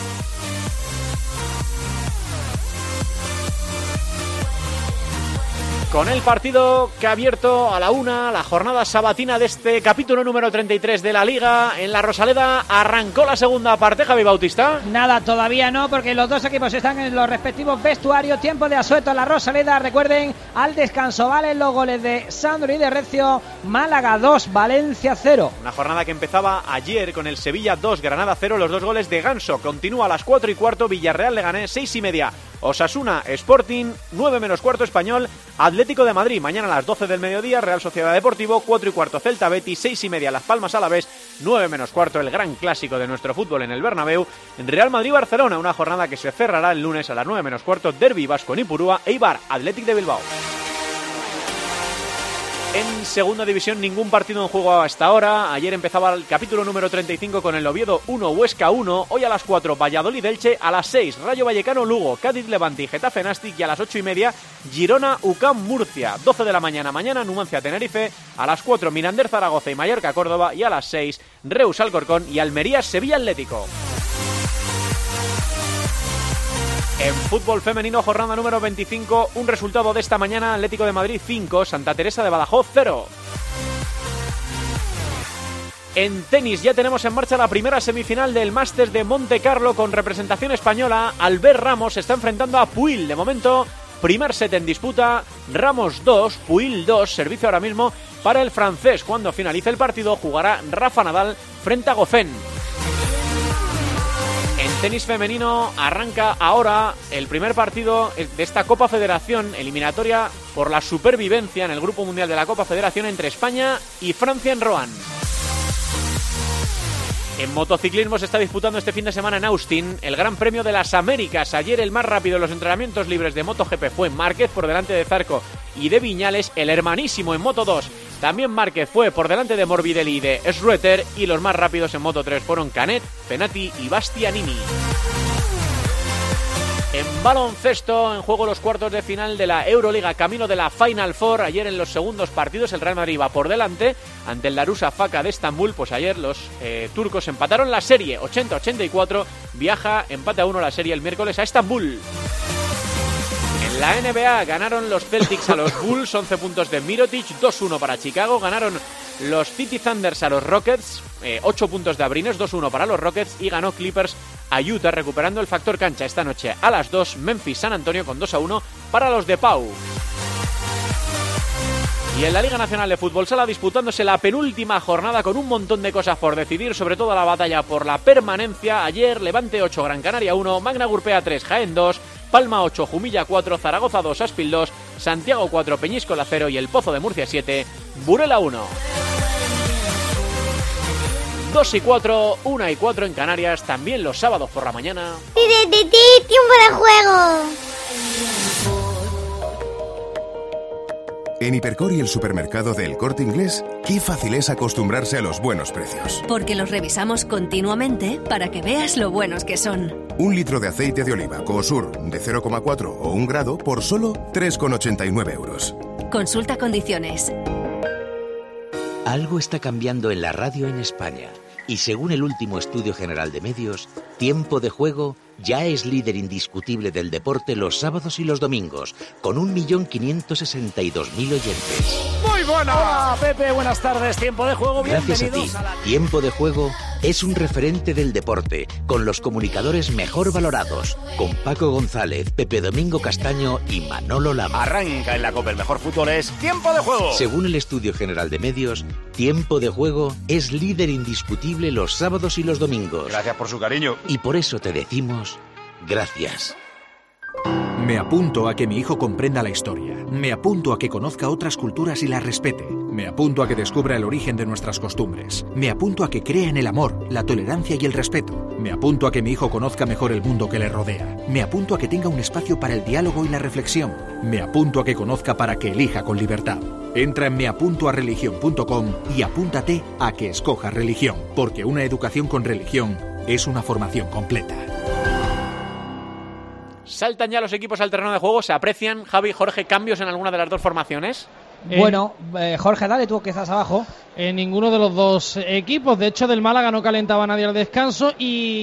Con el partido que ha abierto a la 1, la jornada sabatina de este capítulo número 33 de la Liga, en la Rosaleda arrancó la segunda parte, Javi Bautista. Nada, todavía no, porque los dos equipos están en los respectivos vestuarios. Tiempo de asueto en la Rosaleda. Recuerden, al descanso valen los goles de Sandro y de Recio. Málaga 2, Valencia 0. Una jornada que empezaba ayer con el Sevilla 2, Granada 0, los dos goles de Ganso. Continúa a las 4:15, Villarreal Leganés, 6:30. Osasuna Sporting, 9 menos cuarto Español, Atlético de Madrid. Mañana a las 12 del mediodía, Real Sociedad Deportivo, 4:15 Celta Betis, 6:30 Las Palmas Alavés, 9 menos cuarto el gran clásico de nuestro fútbol en el Bernabéu, en Real Madrid-Barcelona, una jornada que se cerrará el lunes a las 9 menos cuarto, Derbi Vasco en Ipurúa, Eibar Athletic de Bilbao. En segunda división ningún partido en juego hasta ahora. Ayer empezaba el capítulo número 35 con el Oviedo 1, Huesca 1. Hoy a las 4, Valladolid Elche. A las 6, Rayo Vallecano Lugo, Cádiz Levante y Getafe Nastic. Y a las 8:30, Girona UCAM Murcia. 12 de la mañana Numancia Tenerife. A las 4, Mirandés Zaragoza y Mallorca Córdoba. Y a las 6, Reus Alcorcón y Almería Sevilla Atlético. En fútbol femenino, jornada número 25, un resultado de esta mañana: Atlético de Madrid 5, Santa Teresa de Badajoz 0. En tenis ya tenemos en marcha la primera semifinal del Masters de Monte Carlo con representación española. Albert Ramos se está enfrentando a Puig. De momento, primer set en disputa, Ramos 2, Puig 2, servicio ahora mismo para el francés. Cuando finalice el partido jugará Rafa Nadal frente a Goffin. En tenis femenino arranca ahora el primer partido de esta Copa Federación, eliminatoria por la supervivencia en el Grupo Mundial de la Copa Federación entre España y Francia en Roanne. En motociclismo se está disputando este fin de semana en Austin el Gran Premio de las Américas. Ayer el más rápido en los entrenamientos libres de MotoGP fue Márquez por delante de Zarco y de Viñales, el hermanísimo en Moto2. También Márquez fue por delante de Morbidelli y de Schroeter, y los más rápidos en Moto3 fueron Canet, Fenati y Bastianini. En baloncesto, en juego los cuartos de final de la Euroliga, camino de la Final Four. Ayer en los segundos partidos el Real Madrid iba por delante ante el Darüşşafaka de Estambul. Pues ayer los turcos empataron la serie 80-84. Viaja empate a 1 la serie el miércoles a Estambul. En la NBA ganaron los Celtics a los Bulls, 11 puntos de Mirotic, 2-1 para Chicago. Ganaron los City Thunders a los Rockets, 8 puntos de Abrines, 2-1 para los Rockets. Y ganó Clippers a Utah, recuperando el factor cancha. Esta noche a las 2, Memphis San Antonio con 2-1 para los de Pau. Y en la Liga Nacional de Fútbol Sala disputándose la penúltima jornada con un montón de cosas por decidir, sobre todo la batalla por la permanencia. Ayer Levante 8, Gran Canaria 1, Magna Gurpea 3, Jaén 2, Palma 8, Jumilla 4, Zaragoza 2, Aspil 2, Santiago 4, Peñíscola 0 y el Pozo de Murcia 7, Burela 1. 2:04, 1:04 en Canarias, también los sábados por la mañana. ¡Tiempo de juego! En Hipercor y el supermercado del Corte Inglés, qué fácil es acostumbrarse a los buenos precios. Porque los revisamos continuamente para que veas lo buenos que son. 1 litro de aceite de oliva Coosur de 0,4 o 1 grado por solo 3,89 euros. Consulta condiciones. Algo está cambiando en la radio en España. Y según el último estudio general de medios, Tiempo de Juego ya es líder indiscutible del deporte los sábados y los domingos, con 1.562.000 oyentes. ¡Muy buena! Hola, Pepe, buenas tardes. Tiempo de Juego, Gracias bienvenidos a ti. Tiempo de Juego es un referente del deporte, con los comunicadores mejor valorados, con Paco González, Pepe Domingo Castaño y Manolo Lama. Arranca en la Copa, el mejor fútbol es Tiempo de Juego. Según el estudio general de medios, Tiempo de Juego es líder indiscutible los sábados y los domingos. Gracias por su cariño. Y por eso te decimos gracias. Me apunto a que mi hijo comprenda la historia. Me apunto a que conozca otras culturas y las respete. Me apunto a que descubra el origen de nuestras costumbres. Me apunto a que crea en el amor, la tolerancia y el respeto. Me apunto a que mi hijo conozca mejor el mundo que le rodea. Me apunto a que tenga un espacio para el diálogo y la reflexión. Me apunto a que conozca para que elija con libertad. Entra en meapuntoareligion.com y apúntate a que escoja religión, porque una educación con religión es una formación completa. Saltan ya los equipos al terreno de juego, se aprecian, Javi, Jorge, cambios en alguna de las dos formaciones. Bueno, Jorge, dale tú que estás abajo. En ninguno de los dos equipos. De hecho, del Málaga no calentaba nadie al descanso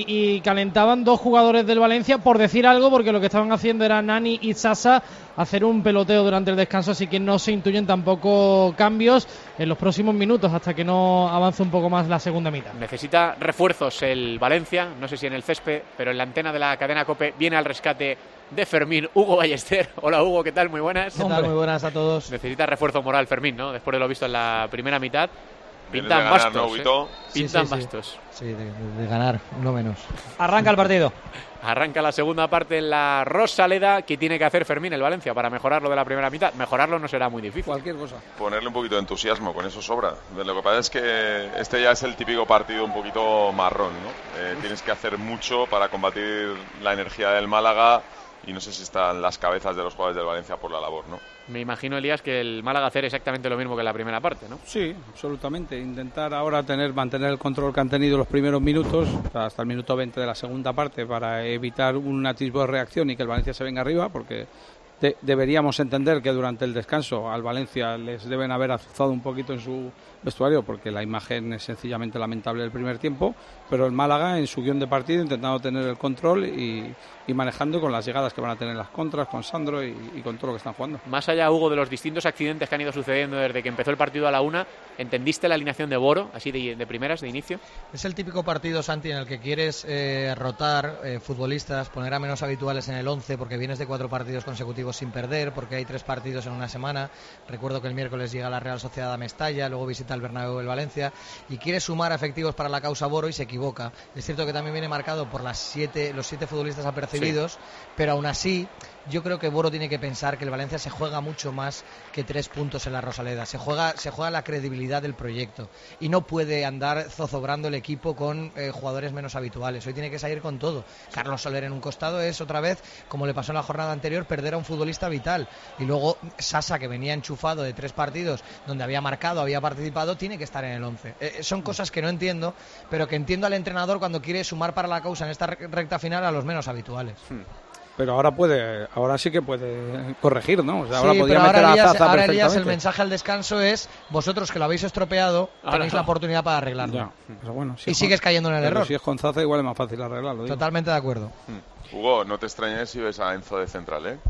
y calentaban dos jugadores del Valencia, por decir algo, porque lo que estaban haciendo era Nani y Sasa hacer un peloteo durante el descanso, así que no se intuyen tampoco cambios en los próximos minutos hasta que no avance un poco más la segunda mitad. Necesita refuerzos el Valencia, no sé si en el césped, pero en la antena de la cadena COPE viene al rescate de Fermín, Hugo Ballester. Hola Hugo, ¿qué tal? Muy buenas. ¿Qué tal? Muy buenas a todos. Necesita refuerzo moral Fermín, ¿no? Después de lo visto en la primera mitad. Pintan Pintan bastos, ¿no, Pintan bastos. Sí, de ganar, no menos. Arranca el partido. Arranca la segunda parte en la Rosaleda. ¿Qué tiene que hacer Fermín el Valencia para mejorar lo de la primera mitad? Mejorarlo no será muy difícil. Cualquier cosa. Ponerle un poquito de entusiasmo, con eso sobra. Lo que pasa es que este ya es el típico partido un poquito marrón, ¿no? Tienes que hacer mucho para combatir la energía del Málaga y no sé si están las cabezas de los jugadores del Valencia por la labor, ¿no? Me imagino, Elías, que el Málaga hacer exactamente lo mismo que en la primera parte, ¿no? Sí, absolutamente. Intentar ahora mantener el control que han tenido los primeros minutos, hasta el minuto 20 de la segunda parte, para evitar un atisbo de reacción y que el Valencia se venga arriba, porque deberíamos entender que durante el descanso al Valencia les deben haber azuzado un poquito en su vestuario, porque la imagen es sencillamente lamentable del primer tiempo, pero el Málaga en su guión de partido intentando tener el control y manejando con las llegadas que van a tener las contras, con Sandro y con todo lo que están jugando. Más allá, Hugo, de los distintos accidentes que han ido sucediendo desde que empezó el partido a la 1, ¿entendiste la alineación de Boro, así de primeras, de inicio? Es el típico partido, Santi, en el que quieres rotar futbolistas, poner a menos habituales en el 11, porque vienes de 4 partidos consecutivos sin perder, porque hay 3 partidos en una semana. Recuerdo que el miércoles llega la Real Sociedad a Mestalla, luego visita el Bernabéu el Valencia, y quiere sumar efectivos para la causa Boro y se equivoca. Es cierto que también viene marcado por los 7 futbolistas apercibidos, sí, pero aún así yo creo que Boro tiene que pensar que el Valencia se juega mucho más que 3 puntos en la Rosaleda, se juega la credibilidad del proyecto y no puede andar zozobrando el equipo con jugadores menos habituales. Hoy tiene que salir con todo. Carlos Soler en un costado es otra vez, como le pasó en la jornada anterior, perder a un futbolista vital, y luego Sasa, que venía enchufado de 3 partidos donde había marcado, había participado, tiene que estar en el 11. Son cosas que no entiendo, pero que entiendo al entrenador cuando quiere sumar para la causa en esta recta final a los menos habituales. Pero ahora sí que puede corregir, ¿no? O sea, sí, ahora podría pero meter a Zaza perfectamente. Elías, el mensaje al descanso es: vosotros que lo habéis estropeado, tenéis la oportunidad para arreglarlo. Ya, pero bueno, y sigues cayendo en el error. Si es con Zaza, igual es más fácil arreglarlo. Totalmente de acuerdo. Hugo, no te extrañes si ves a Enzo de central, ¿eh?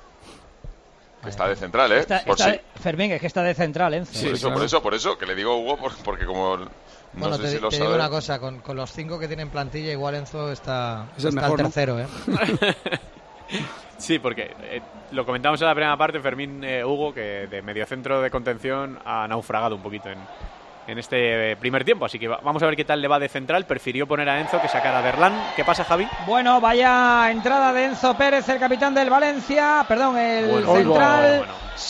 Que está de central, ¿eh? Fermín, es que está de central, Enzo. Sí, por eso, que le digo a Hugo, porque como... Bueno, te digo una cosa, con los 5 que tiene en plantilla, igual Enzo está el mejor, el tercero, ¿no? Sí, porque lo comentamos en la primera parte, Fermín, Hugo, que de mediocentro de contención ha naufragado un poquito en este primer tiempo, así que vamos a ver qué tal le va de central. Prefirió poner a Enzo que sacar a Berlán. ¿Qué pasa, Javi? Bueno, vaya entrada de Enzo Pérez, el capitán del Valencia, el central,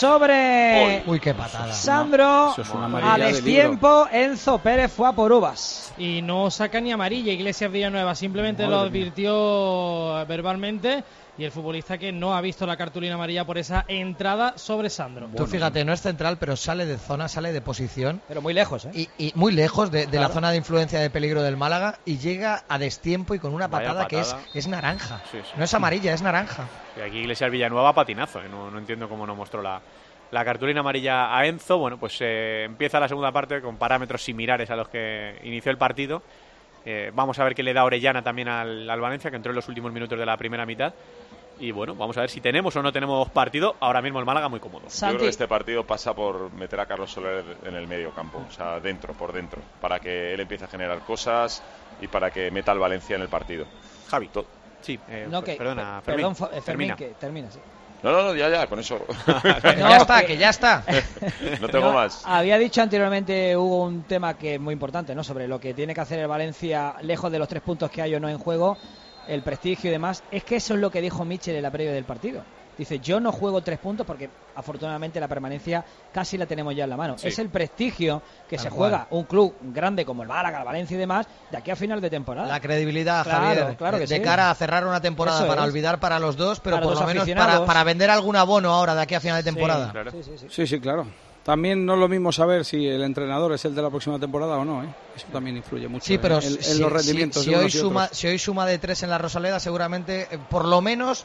sobre uy, qué patada. Sandro, a destiempo, Enzo Pérez fue a por uvas. Y no saca ni amarilla Iglesias Villanueva, simplemente lo advirtió verbalmente. Y el futbolista que no ha visto la cartulina amarilla por esa entrada sobre Sandro. Tú fíjate, no es central, pero sale de zona, sale de posición. Pero muy lejos, ¿eh? Y muy lejos de la zona de influencia de peligro del Málaga, y llega a destiempo y con una patada que es naranja. Sí. No es amarilla, es naranja. Y aquí Iglesias Villanueva patinazo, ¿eh? No entiendo cómo no mostró la cartulina amarilla a Enzo. Bueno, pues empieza la segunda parte con parámetros similares a los que inició el partido. Vamos a ver qué le da Orellana también al Valencia, que entró en los últimos minutos de la primera mitad. Y bueno, vamos a ver si tenemos o no tenemos partido. Ahora mismo el Málaga muy cómodo. Yo creo que este partido pasa por meter a Carlos Soler en el medio campo, o sea, por dentro, para que él empiece a generar cosas y para que meta al Valencia en el partido. Javi, sí, perdona, Fermín. Perdón, Fermín, que termina, sí. No, ya, con eso. Que ya está. No tengo más. Había dicho anteriormente, hubo un tema que es muy importante, ¿no? Sobre lo que tiene que hacer el Valencia, lejos de los 3 puntos que hay o no en juego, el prestigio y demás. Es que eso es lo que dijo Michel en la previa del partido. Dice, yo no juego 3 puntos porque afortunadamente la permanencia casi la tenemos ya en la mano. Sí. Es el prestigio que se juega un club grande como el Málaga, el Valencia y demás, de aquí a final de temporada. La credibilidad, Javier, claro que de cara a cerrar una temporada para olvidar para los dos, pero por lo menos para vender algún abono ahora de aquí a final de temporada. Sí, claro. Sí, claro. También no es lo mismo saber si el entrenador es el de la próxima temporada o no, ¿eh? Eso también influye mucho, sí, pero en los rendimientos. Si hoy suma de 3 en la Rosaleda, seguramente por lo menos, cree la duda. Ya. Si no sumas de 3, si estás pensando en el grupo y no en el club, seguramente no sumes de 3. Sí, pero si hoy suma de 3 en la Rosaleda, seguramente por lo menos cree la duda. Ya. Si no sumas de 3, si estás pensando en el grupo y no en el club, seguramente no sumes de 3. Sí,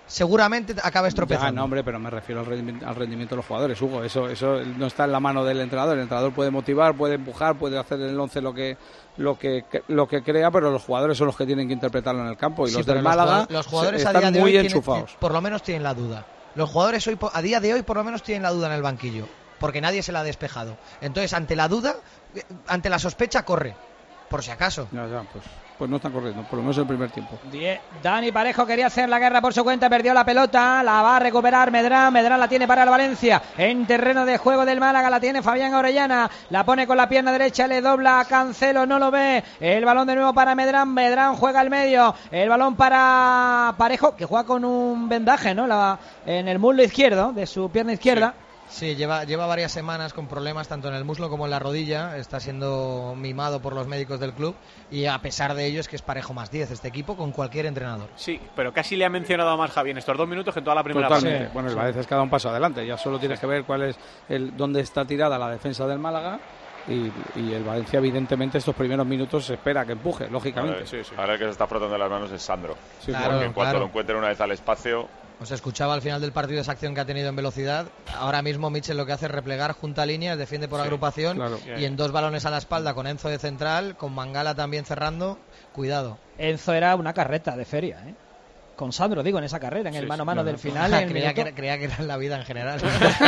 seguramente acabes tropezando. No, hombre, pero me refiero al rendimiento de los jugadores, Hugo. Eso no está en la mano del entrenador. El entrenador puede motivar, puede empujar, puede hacer en el 11 lo que crea, pero los jugadores son los que tienen que interpretarlo en el campo. Y los del Málaga los jugadores están a día de muy hoy enchufados. por lo menos tienen la duda. Los jugadores hoy, a día de hoy, por lo menos tienen la duda en el banquillo, porque nadie se la ha despejado. Entonces, ante la duda, ante la sospecha, corre, por si acaso. Pues no están corriendo, por lo menos el primer tiempo. Dani Parejo quería hacer la guerra por su cuenta, perdió la pelota, la va a recuperar Medrán la tiene para el Valencia, en terreno de juego del Málaga, la tiene Fabián Orellana, la pone con la pierna derecha, le dobla a Cancelo, no lo ve, el balón de nuevo para Medrán juega al medio, el balón para Parejo, que juega con un vendaje, ¿no? En el muslo izquierdo, de su pierna izquierda. Sí, lleva varias semanas con problemas tanto en el muslo como en la rodilla, está siendo mimado por los médicos del club y a pesar de ello es que es parejo más 10 este equipo con cualquier entrenador. Sí, pero casi le ha mencionado a más Javi en estos 2 minutos que en toda la primera parte. parte. Bueno, el Valencia es que ha dado un paso adelante, ya solo tienes que ver cuál es dónde está tirada la defensa del Málaga. Y el Valencia, evidentemente, estos primeros minutos se espera que empuje, lógicamente. Ahora el que se está frotando las manos es Sandro. Porque en cuanto lo encuentren una vez al espacio... Os escuchaba al final del partido esa acción que ha tenido en velocidad. Ahora mismo Mitchell lo que hace es replegar junta líneas, defiende por agrupación y en 2 balones a la espalda con Enzo de central, con Mangala también cerrando. Cuidado. Enzo era una carreta de feria, ¿eh? Con Sandro, digo, en esa carrera, en el mano a mano del final. Creía que era en la vida en general.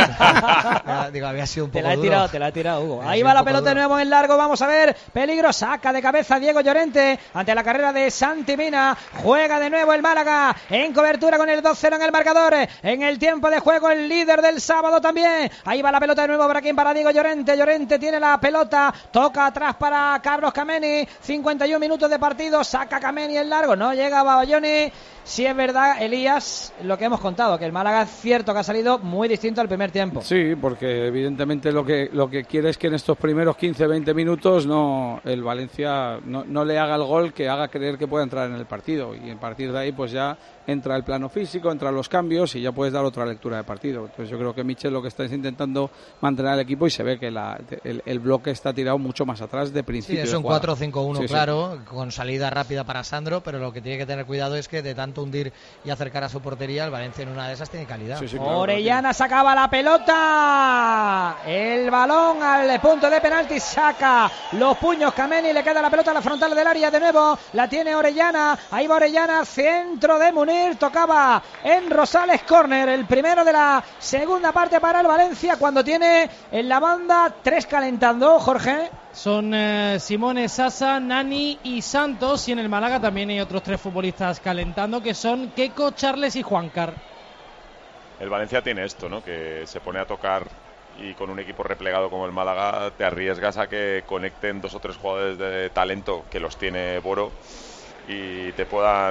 Digo, había sido un poco te la he tirado, Hugo. Ahí va la pelota de nuevo en largo, vamos a ver. Peligro, saca de cabeza Diego Llorente ante la carrera de Santi Mina. Juega de nuevo el Málaga en cobertura con el 2-0 en el marcador. En el tiempo de juego, el líder del sábado también. Ahí va la pelota de nuevo para quien, para Diego Llorente. Llorente tiene la pelota, toca atrás para Carlos Kameni. 51 minutos de partido, saca Kameni en largo. No llega Babayoni. Sí es verdad, Elías, lo que hemos contado, que el Málaga es cierto que ha salido muy distinto al primer tiempo. Sí, porque evidentemente lo que quiere es que en estos primeros 15-20 minutos el Valencia no le haga el gol que haga creer que puede entrar en el partido. Y a partir de ahí pues ya entra el plano físico, entran los cambios y ya puedes dar otra lectura de partido. Entonces yo creo que Mitchell lo que está es intentando mantener al equipo y se ve que el bloque está tirado mucho más atrás de principio. Sí, es un 4-5-1 claro, con salida rápida para Sandro, pero lo que tiene que tener cuidado es que de tanto hundir y acercar a su portería, el Valencia en una de esas tiene calidad. Claro, Orellana sacaba la pelota, el balón al punto de penalti, saca los puños Kameni, le queda la pelota a la frontal del área de nuevo, la tiene Orellana, ahí va Orellana, centro de Munir, tocaba en Rosales, córner, el primero de la segunda parte para el Valencia, cuando tiene en la banda 3 calentando, Jorge. Son Simone, Sasa, Nani y Santos, y en el Málaga también hay otros 3 futbolistas calentando, que son Keco, Charles y Juancar. El Valencia tiene esto, ¿no? Que se pone a tocar y con un equipo replegado como el Málaga te arriesgas a que conecten 2 o 3 jugadores de talento, que los tiene Boro, y te puedan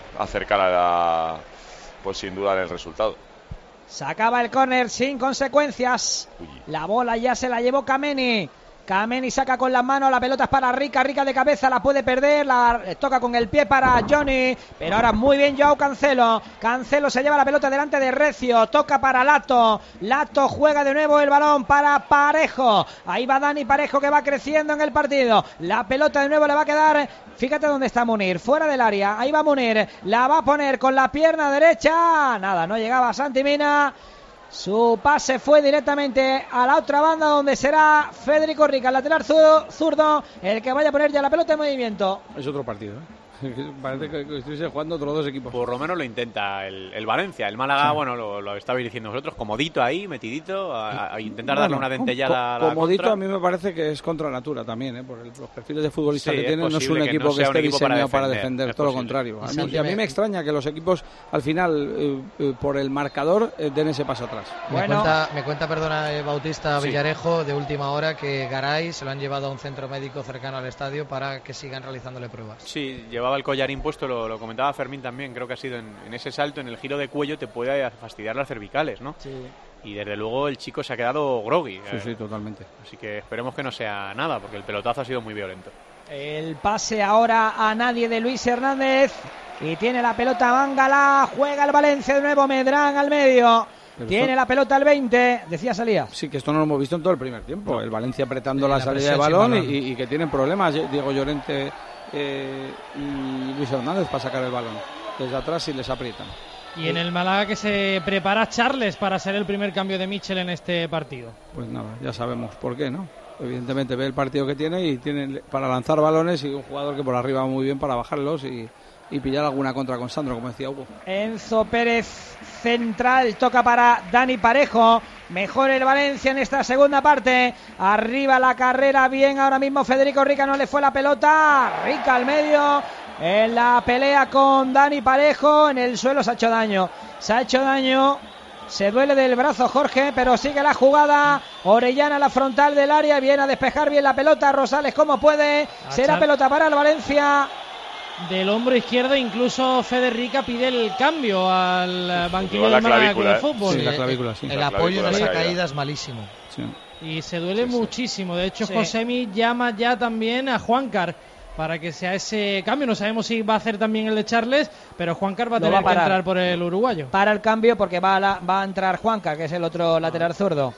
acercar pues sin duda en el resultado. Sacaba el córner sin consecuencias. La bola ya se la llevó Kameni. Kameni saca con las manos, la pelota es para Rica de cabeza, la puede perder, la toca con el pie para Johnny, pero ahora muy bien Joao Cancelo se lleva la pelota delante de Recio, toca para Lato juega de nuevo el balón para Parejo, ahí va Dani Parejo que va creciendo en el partido, la pelota de nuevo le va a quedar, fíjate dónde está Munir, fuera del área, ahí va Munir, la va a poner con la pierna derecha, nada, no llegaba Santi Mina. Su pase fue directamente a la otra banda, donde será Federico Rica, el lateral zurdo, el que vaya a poner ya la pelota en movimiento. Es otro partido, ¿eh? Parece que estuviese jugando otros 2 equipos. Por lo menos lo intenta el Valencia. El Málaga, bueno, lo estabais diciendo vosotros, comodito ahí, metidito, a intentar darle una dentellada a la comodito contra. A mí me parece que es contra natura también, por los perfiles de futbolistas que tienen. No es un equipo que esté diseñado para defender, todo lo contrario. A mí me extraña que los equipos al final, por el marcador, den ese paso atrás. Me cuenta Bautista Villarejo de última hora que Garay se lo han llevado a un centro médico cercano al estadio para que sigan realizándole pruebas. Sí, llevaba el collarín puesto, lo comentaba Fermín también, creo que ha sido en ese salto, en el giro de cuello te puede fastidiar las cervicales, ¿no? Sí. Y desde luego el chico se ha quedado groggy. Sí, totalmente. Así que esperemos que no sea nada, porque el pelotazo ha sido muy violento. El pase ahora a nadie de Luis Hernández, y tiene la pelota Mangala, juega el Valencia de nuevo, Medrán al medio. Tiene la pelota el 20, decía Salía. Sí, que esto no lo hemos visto en todo el primer tiempo. El Valencia apretando la salida de balón y que tienen problemas Diego Llorente y Luis Hernández para sacar el balón. Desde atrás sí les aprietan. Y en el Málaga que se prepara Charles para ser el primer cambio de Mitchell en este partido. Pues nada, ya sabemos por qué, ¿no? Evidentemente ve el partido que tiene y tiene para lanzar balones y un jugador que por arriba va muy bien para bajarlos y pillar alguna contra con Sandro, como decía Hugo. Enzo Pérez central, toca para Dani Parejo. Mejor el Valencia en esta segunda parte. Arriba la carrera, bien ahora mismo Federico Rica, no le fue la pelota. Rica al medio, en la pelea con Dani Parejo. En el suelo se ha hecho daño. Se duele del brazo Jorge, pero sigue la jugada. Orellana la frontal del área, viene a despejar bien la pelota. Rosales como puede. Será pelota para el Valencia. Del hombro izquierdo, incluso Federica pide el cambio al banquillo del Málaga Club de Fútbol. Sí, la clavícula, sí. El apoyo en esa caída es malísimo. Sí. Y se duele muchísimo. De hecho, Josemi llama ya también a Juancar para que sea ese cambio. No sabemos si va a hacer también el de Charles, pero Juancar va a tener que entrar por el uruguayo. Para el cambio porque va a entrar Juancar, que es el otro lateral zurdo.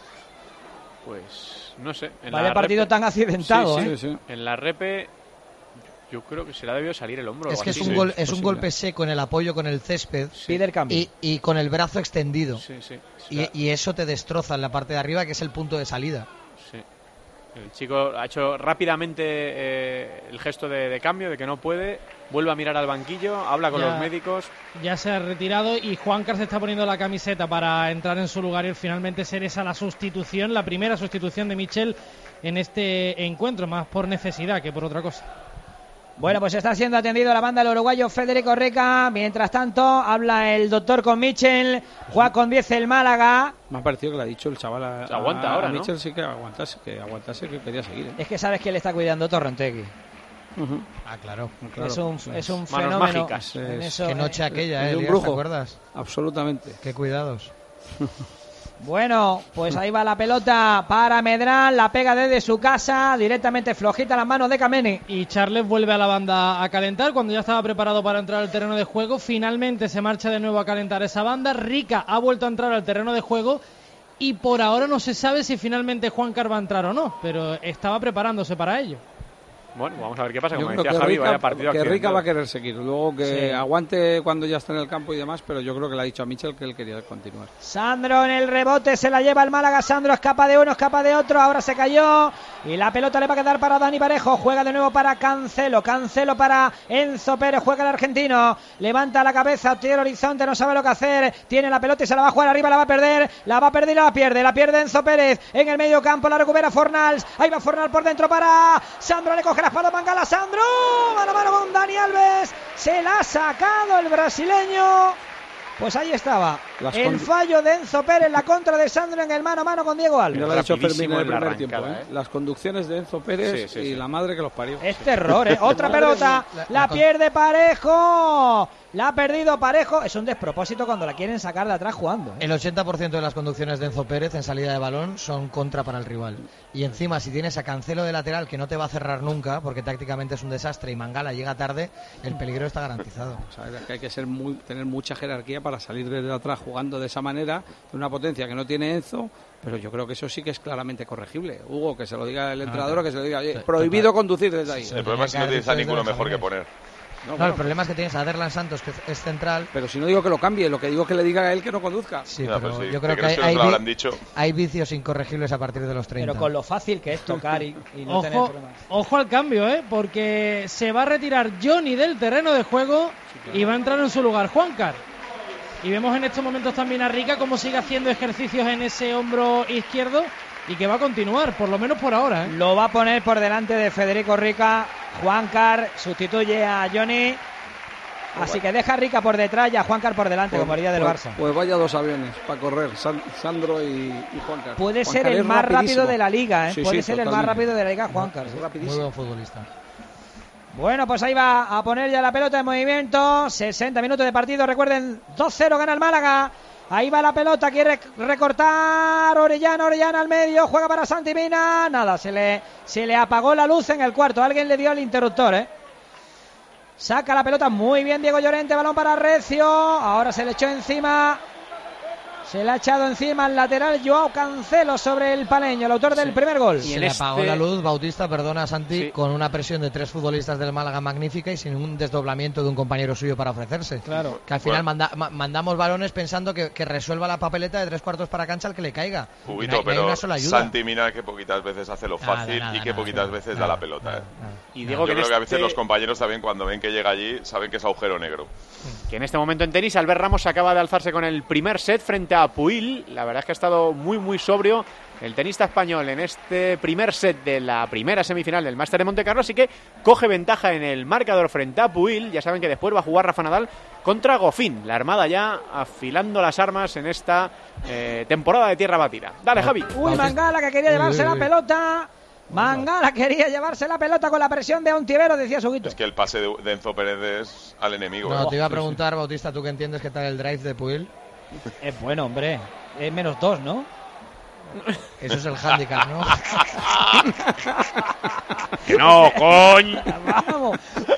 Pues no sé. Vaya partido tan accidentado, sí. En la repe yo creo que se le ha debido salir el hombro. Es que así. es un golpe seco en el apoyo con el césped. Pide el cambio. Y con el brazo extendido. Sí. Y eso te destroza en la parte de arriba, que es el punto de salida. Sí. El chico ha hecho rápidamente el gesto de cambio, de que no puede. Vuelve a mirar al banquillo, habla con los médicos. Ya se ha retirado y Juancar se está poniendo la camiseta para entrar en su lugar y finalmente ser esa la sustitución, la primera sustitución de Mitchell en este encuentro, más por necesidad que por otra cosa. Bueno, pues está siendo atendido la banda del uruguayo Federico Rica. Mientras tanto, habla el doctor con Mitchell. Juega con 10 el Málaga. Me ha parecido que le ha dicho el chaval aguanta ahora, Mitchell, ¿no? sí que aguantase, que quería seguir. Es que sabes que le está cuidando Torrentegui. Claro. Es un manos fenómeno. Mágicas. Qué noche aquella, es un Elías, brujo. ¿te acuerdas? Absolutamente. Qué cuidados. Bueno, pues ahí va la pelota para Medrán, la pega desde su casa, directamente flojita las manos de Kameni. Y Charles vuelve a la banda a calentar cuando ya estaba preparado para entrar al terreno de juego. Finalmente se marcha de nuevo a calentar esa banda. Rica ha vuelto a entrar al terreno de juego y por ahora no se sabe si finalmente Juancar va a entrar o no, pero estaba preparándose para ello. Bueno, vamos a ver qué pasa. Yo Como creo decía que Javi, vaya partido Rica accidentado. va a querer seguir. Luego que aguante cuando ya está en el campo y demás, pero yo creo que le ha dicho a Mitchell que él quería continuar. Sandro en el rebote, se la lleva el Málaga. Sandro escapa de uno, escapa de otro. Ahora se cayó y la pelota le va a quedar para Dani Parejo. Juega de nuevo para Cancelo. Cancelo para Enzo Pérez. Juega el argentino. Levanta la cabeza, tira el horizonte, no sabe lo que hacer. Tiene la pelota y se la va a jugar arriba. La va a perder y la pierde. La pierde Enzo Pérez en el medio campo. La recupera Fornals. Ahí va Fornals por dentro para Sandro. Le coge la espalda Mangala. Sandro, mano a mano con Dani Alves, se la ha sacado el brasileño. Pues ahí estaba el fallo de Enzo Pérez, la contra de Sandro en el mano a mano con Diego Alves. Ya lo ha dicho Fermín en el primer arrancada, tiempo. Las conducciones de Enzo Pérez y la madre que los parió. Es terror, Otra pelota, la pierde Parejo. La ha perdido Parejo. Es un despropósito cuando la quieren sacar de atrás jugando. El 80% de las conducciones de Enzo Pérez en salida de balón son contra para el rival. Y encima, si tienes a Cancelo de lateral, que no te va a cerrar nunca, porque tácticamente es un desastre, y Mangala llega tarde, el peligro está garantizado. O sea, es que hay que tener mucha jerarquía para salir desde atrás jugando de esa manera, de una potencia que no tiene Enzo. Pero yo creo que eso sí que es claramente corregible. Hugo, que se lo diga el entrenador, o que se lo diga, prohibido conducir desde ahí. El problema es que no tienes a ninguno mejor que poner. No, el problema es que tienes a Derlan Santos, que es central. Pero si no digo que lo cambie, lo que digo es que le diga a él que no conduzca. Sí, Ya, pero pues sí. yo creo que hay vicios incorregibles a partir de los 30. Pero con lo fácil que es tocar y no tener problemas. Ojo al cambio, porque se va a retirar Johnny del terreno de juego y va a entrar en su lugar Juancar. Y vemos en estos momentos también a Rica cómo sigue haciendo ejercicios en ese hombro izquierdo y que va a continuar, por lo menos por ahora. Lo va a poner por delante de Federico Rica. Juancar sustituye a Johnny. Así que deja a Rica por detrás y a Juancar por delante, como haría del Barça. Pues vaya dos aviones para correr, Sandro y Juancar. Puede Juancar ser el más rápido de la liga, Sí, puede sí, ser totalmente. el más rápido de la liga, Juancar. Muy buen futbolista. Bueno, pues ahí va a poner ya la pelota en movimiento. 60 minutos de partido. Recuerden, 2-0 gana el Málaga. Ahí va la pelota, quiere recortar Orellana al medio, juega para Santi Mina. Nada, se le apagó la luz en el cuarto. Alguien le dio el interruptor, Saca la pelota muy bien Diego Llorente, balón para Recio. Ahora se le echó encima Se le ha echado encima el lateral Joao Cancelo sobre el paleño, el autor del primer gol. Se le apagó la luz, Bautista, perdona Santi, con una presión de 3 futbolistas del Málaga magnífica y sin un desdoblamiento de un compañero suyo para ofrecerse. Claro. Que al final mandamos balones pensando que resuelva la papeleta de 3 cuartos para cancha al que le caiga. Juguito, no hay pero una sola ayuda. Santi Mina que poquitas veces hace lo fácil y que poquitas veces da la pelota. Y digo Yo que creo que a veces los compañeros también cuando ven que llega allí saben que es agujero negro. Que en este momento en tenis Albert Ramos acaba de alzarse con el primer set frente a Puig. La verdad es que ha estado muy sobrio el tenista español en este primer set de la primera semifinal del Máster de Montecarlo, así que coge ventaja en el marcador frente a Puig. Ya saben que después va a jugar Rafa Nadal contra Goffin. La Armada ya afilando las armas en esta temporada de tierra batida. Dale, Javi. Uy, Mangala que quería llevarse la pelota. Mangala quería llevarse la pelota con la presión de Ontiveros, decía Suguito. Es que el pase de Enzo Pérez es al enemigo. No, te iba a preguntar, Bautista, ¿tú que entiendes qué tal el drive de Puig? Es bueno, hombre. Es -2, ¿no? Eso es el hándicap, ¿no? ¡Que no, coño! Vamos,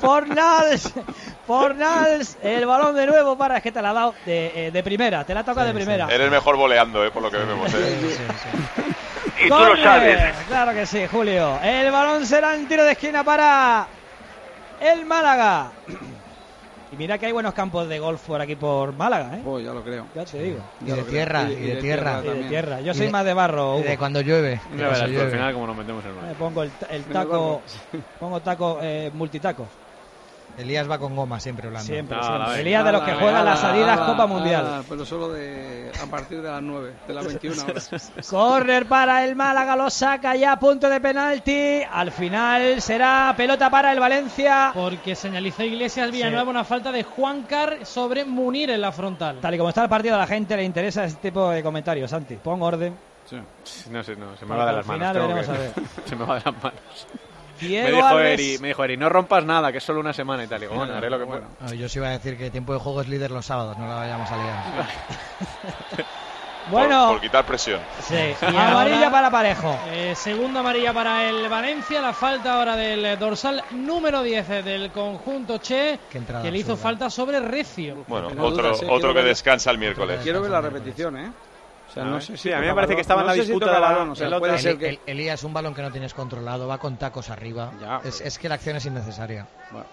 Fornals, el balón de nuevo para, es que te la ha dado de primera, te la ha tocado de primera. Eres mejor voleando, por lo que vemos. Y tú lo sabes. Claro que sí, Julio. El balón será en tiro de esquina para el Málaga. Y mira que hay buenos campos de golf por aquí por Málaga, ¿eh? Pues ya lo creo. Ya te digo. Y de tierra, y de tierra. Yo soy más de barro, Hugo. Y de cuando llueve. Ya verás, al final como nos metemos en Me pongo el taco, pongo taco multitaco. Elías va con goma siempre, Holanda. Siempre. Elías de los que juegan las Adidas Copa Mundial. Pero solo a partir de las 9, de las 21 horas. Córner para el Málaga, lo saca ya a punto de penalti. Al final será pelota para el Valencia. Porque señalizó Iglesias Villanueva una falta de Juancar sobre Munir en la frontal. Tal y como está el partido, a la gente le interesa este tipo de comentarios. Santi, pon orden. Sí. No, se me va de las manos. Se me va de las manos. Me dijo Eri, no rompas nada, que es solo una semana y tal. Y digo, bueno, haré lo que pueda. Yo sí iba a decir que tiempo de juego es líder los sábados, no la vayamos a liar. Bueno, por quitar presión. Sí. Y amarilla para Parejo. Segunda amarilla para el Valencia. La falta ahora del dorsal número 10 del conjunto Che, que le hizo falta sobre Recio. Bueno, otro que descansa el miércoles. Quiero ver la repetición, ¿eh? O sea, no sé si a mí me parece que estaba en la disputa de balón. O sea, puede ser que Elías, un balón que no tienes controlado, va con tacos arriba. Ya, es que la acción es innecesaria. Bueno,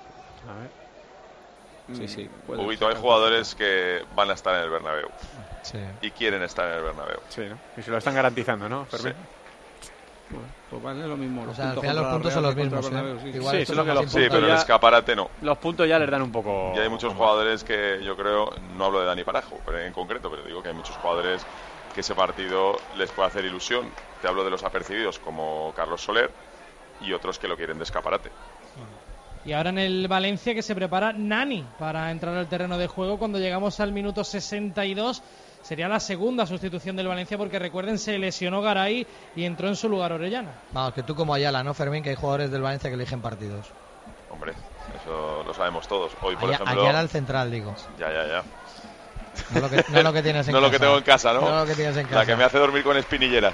a ver. Sí. Huguito, hay jugadores que van a estar en el Bernabéu. Sí. Y quieren estar en el Bernabéu. Sí, ¿no? Y se lo están garantizando, ¿no? Sí. Bueno, pues vale lo mismo. O sea, al final los puntos son los mismos. Igual sí, pero el escaparate no. Los puntos ya les dan un poco. Y hay muchos jugadores que yo creo, no hablo de Dani Parejo en concreto, pero digo que hay muchos jugadores que ese partido les puede hacer ilusión. Te hablo de los apercibidos como Carlos Soler y otros que lo quieren de escaparate. Y ahora en el Valencia que se prepara Nani para entrar al terreno de juego cuando llegamos al minuto 62. Sería la segunda sustitución del Valencia porque recuerden, se lesionó Garay y entró en su lugar Orellana. Vamos, que tú como Ayala, ¿no, Fermín? Que hay jugadores del Valencia que eligen partidos. Hombre, eso lo sabemos todos. Hoy, por ejemplo, Ayala al central, digo. Ya. No lo que tienes en no casa. Lo que tengo en casa, ¿no? No lo que tienes en casa. La que me hace dormir con espinilleras.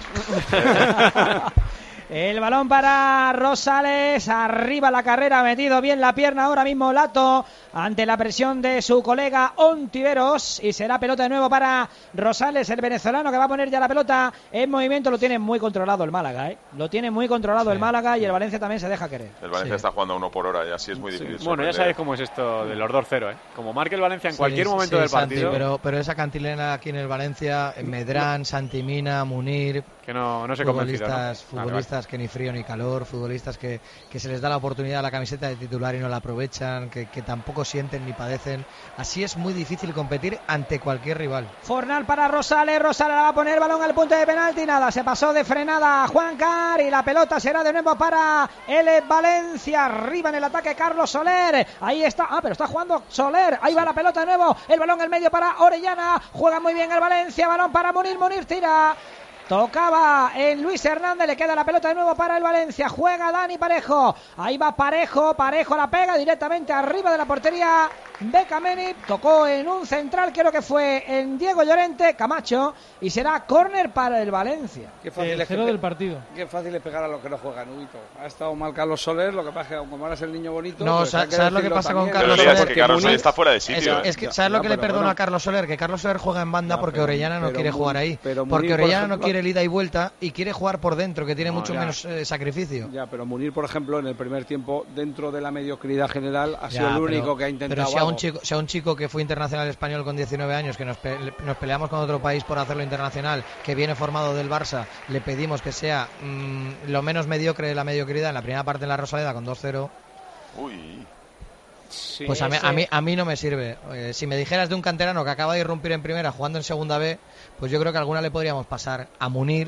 El balón para Rosales, arriba la carrera, metido bien la pierna ahora mismo Lato ante la presión de su colega Ontiveros, y será pelota de nuevo para Rosales, el venezolano, que va a poner ya la pelota en movimiento. Lo tiene muy controlado el Málaga, lo tiene muy controlado el Málaga, y el Valencia también se deja querer. El Valencia está jugando a 1 por hora y así es muy difícil. Bueno, ya sabéis cómo es esto de los 2-0, Como marque el Valencia en cualquier momento del partido. Santi, pero esa cantilena aquí en el Valencia, Medrán, Santi Mina, Munir, que no se convencido, ¿no? Futbolistas que ni frío ni calor, futbolistas que se les da la oportunidad a la camiseta de titular y no la aprovechan, que tampoco sienten ni padecen. Así es muy difícil competir ante cualquier rival. Fornal para Rosales la va a poner balón al punto de penalti, nada, se pasó de frenada Juancar y la pelota será de nuevo para el Valencia. Arriba en el ataque Carlos Soler, ahí está, pero está jugando Soler, ahí va la pelota de nuevo, el balón al medio para Orellana, juega muy bien el Valencia, balón para Munir tira. Tocaba en Luis Hernández, le queda la pelota de nuevo para el Valencia, juega Dani Parejo, ahí va Parejo la pega directamente arriba de la portería Becameni, tocó en un central, creo que fue en Diego Llorente, Camacho, y será córner para el Valencia. Qué fácil es del partido. Qué fácil es pegar a los que no juegan, Huguito. Ha estado mal Carlos Soler, lo que pasa es que como ahora es el niño bonito... No, pues ¿sabes lo que pasa con también. Carlos Pero Soler? es que Carlos Soler está fuera de sitio. Es que, ¿sabes lo que le perdono a Carlos Soler? Que Carlos Soler juega en banda porque Orellana no quiere jugar ahí. Porque Orellana no quiere el ida y vuelta y quiere jugar por dentro, que tiene mucho menos sacrificio. Ya, pero Munir, por ejemplo, en el primer tiempo, dentro de la mediocridad general, ha sido el único que ha intentado. Pero si a un chico que fue internacional español con 19 años, que nos peleamos con otro país por hacerlo internacional, que viene formado del Barça, le pedimos que sea lo menos mediocre de la mediocridad en la primera parte en la Rosaleda con 2-0. Uy. Sí, pues a mí no me sirve. Si me dijeras de un canterano que acaba de irrumpir en primera jugando en segunda B, pues yo creo que alguna le podríamos pasar. A Munir,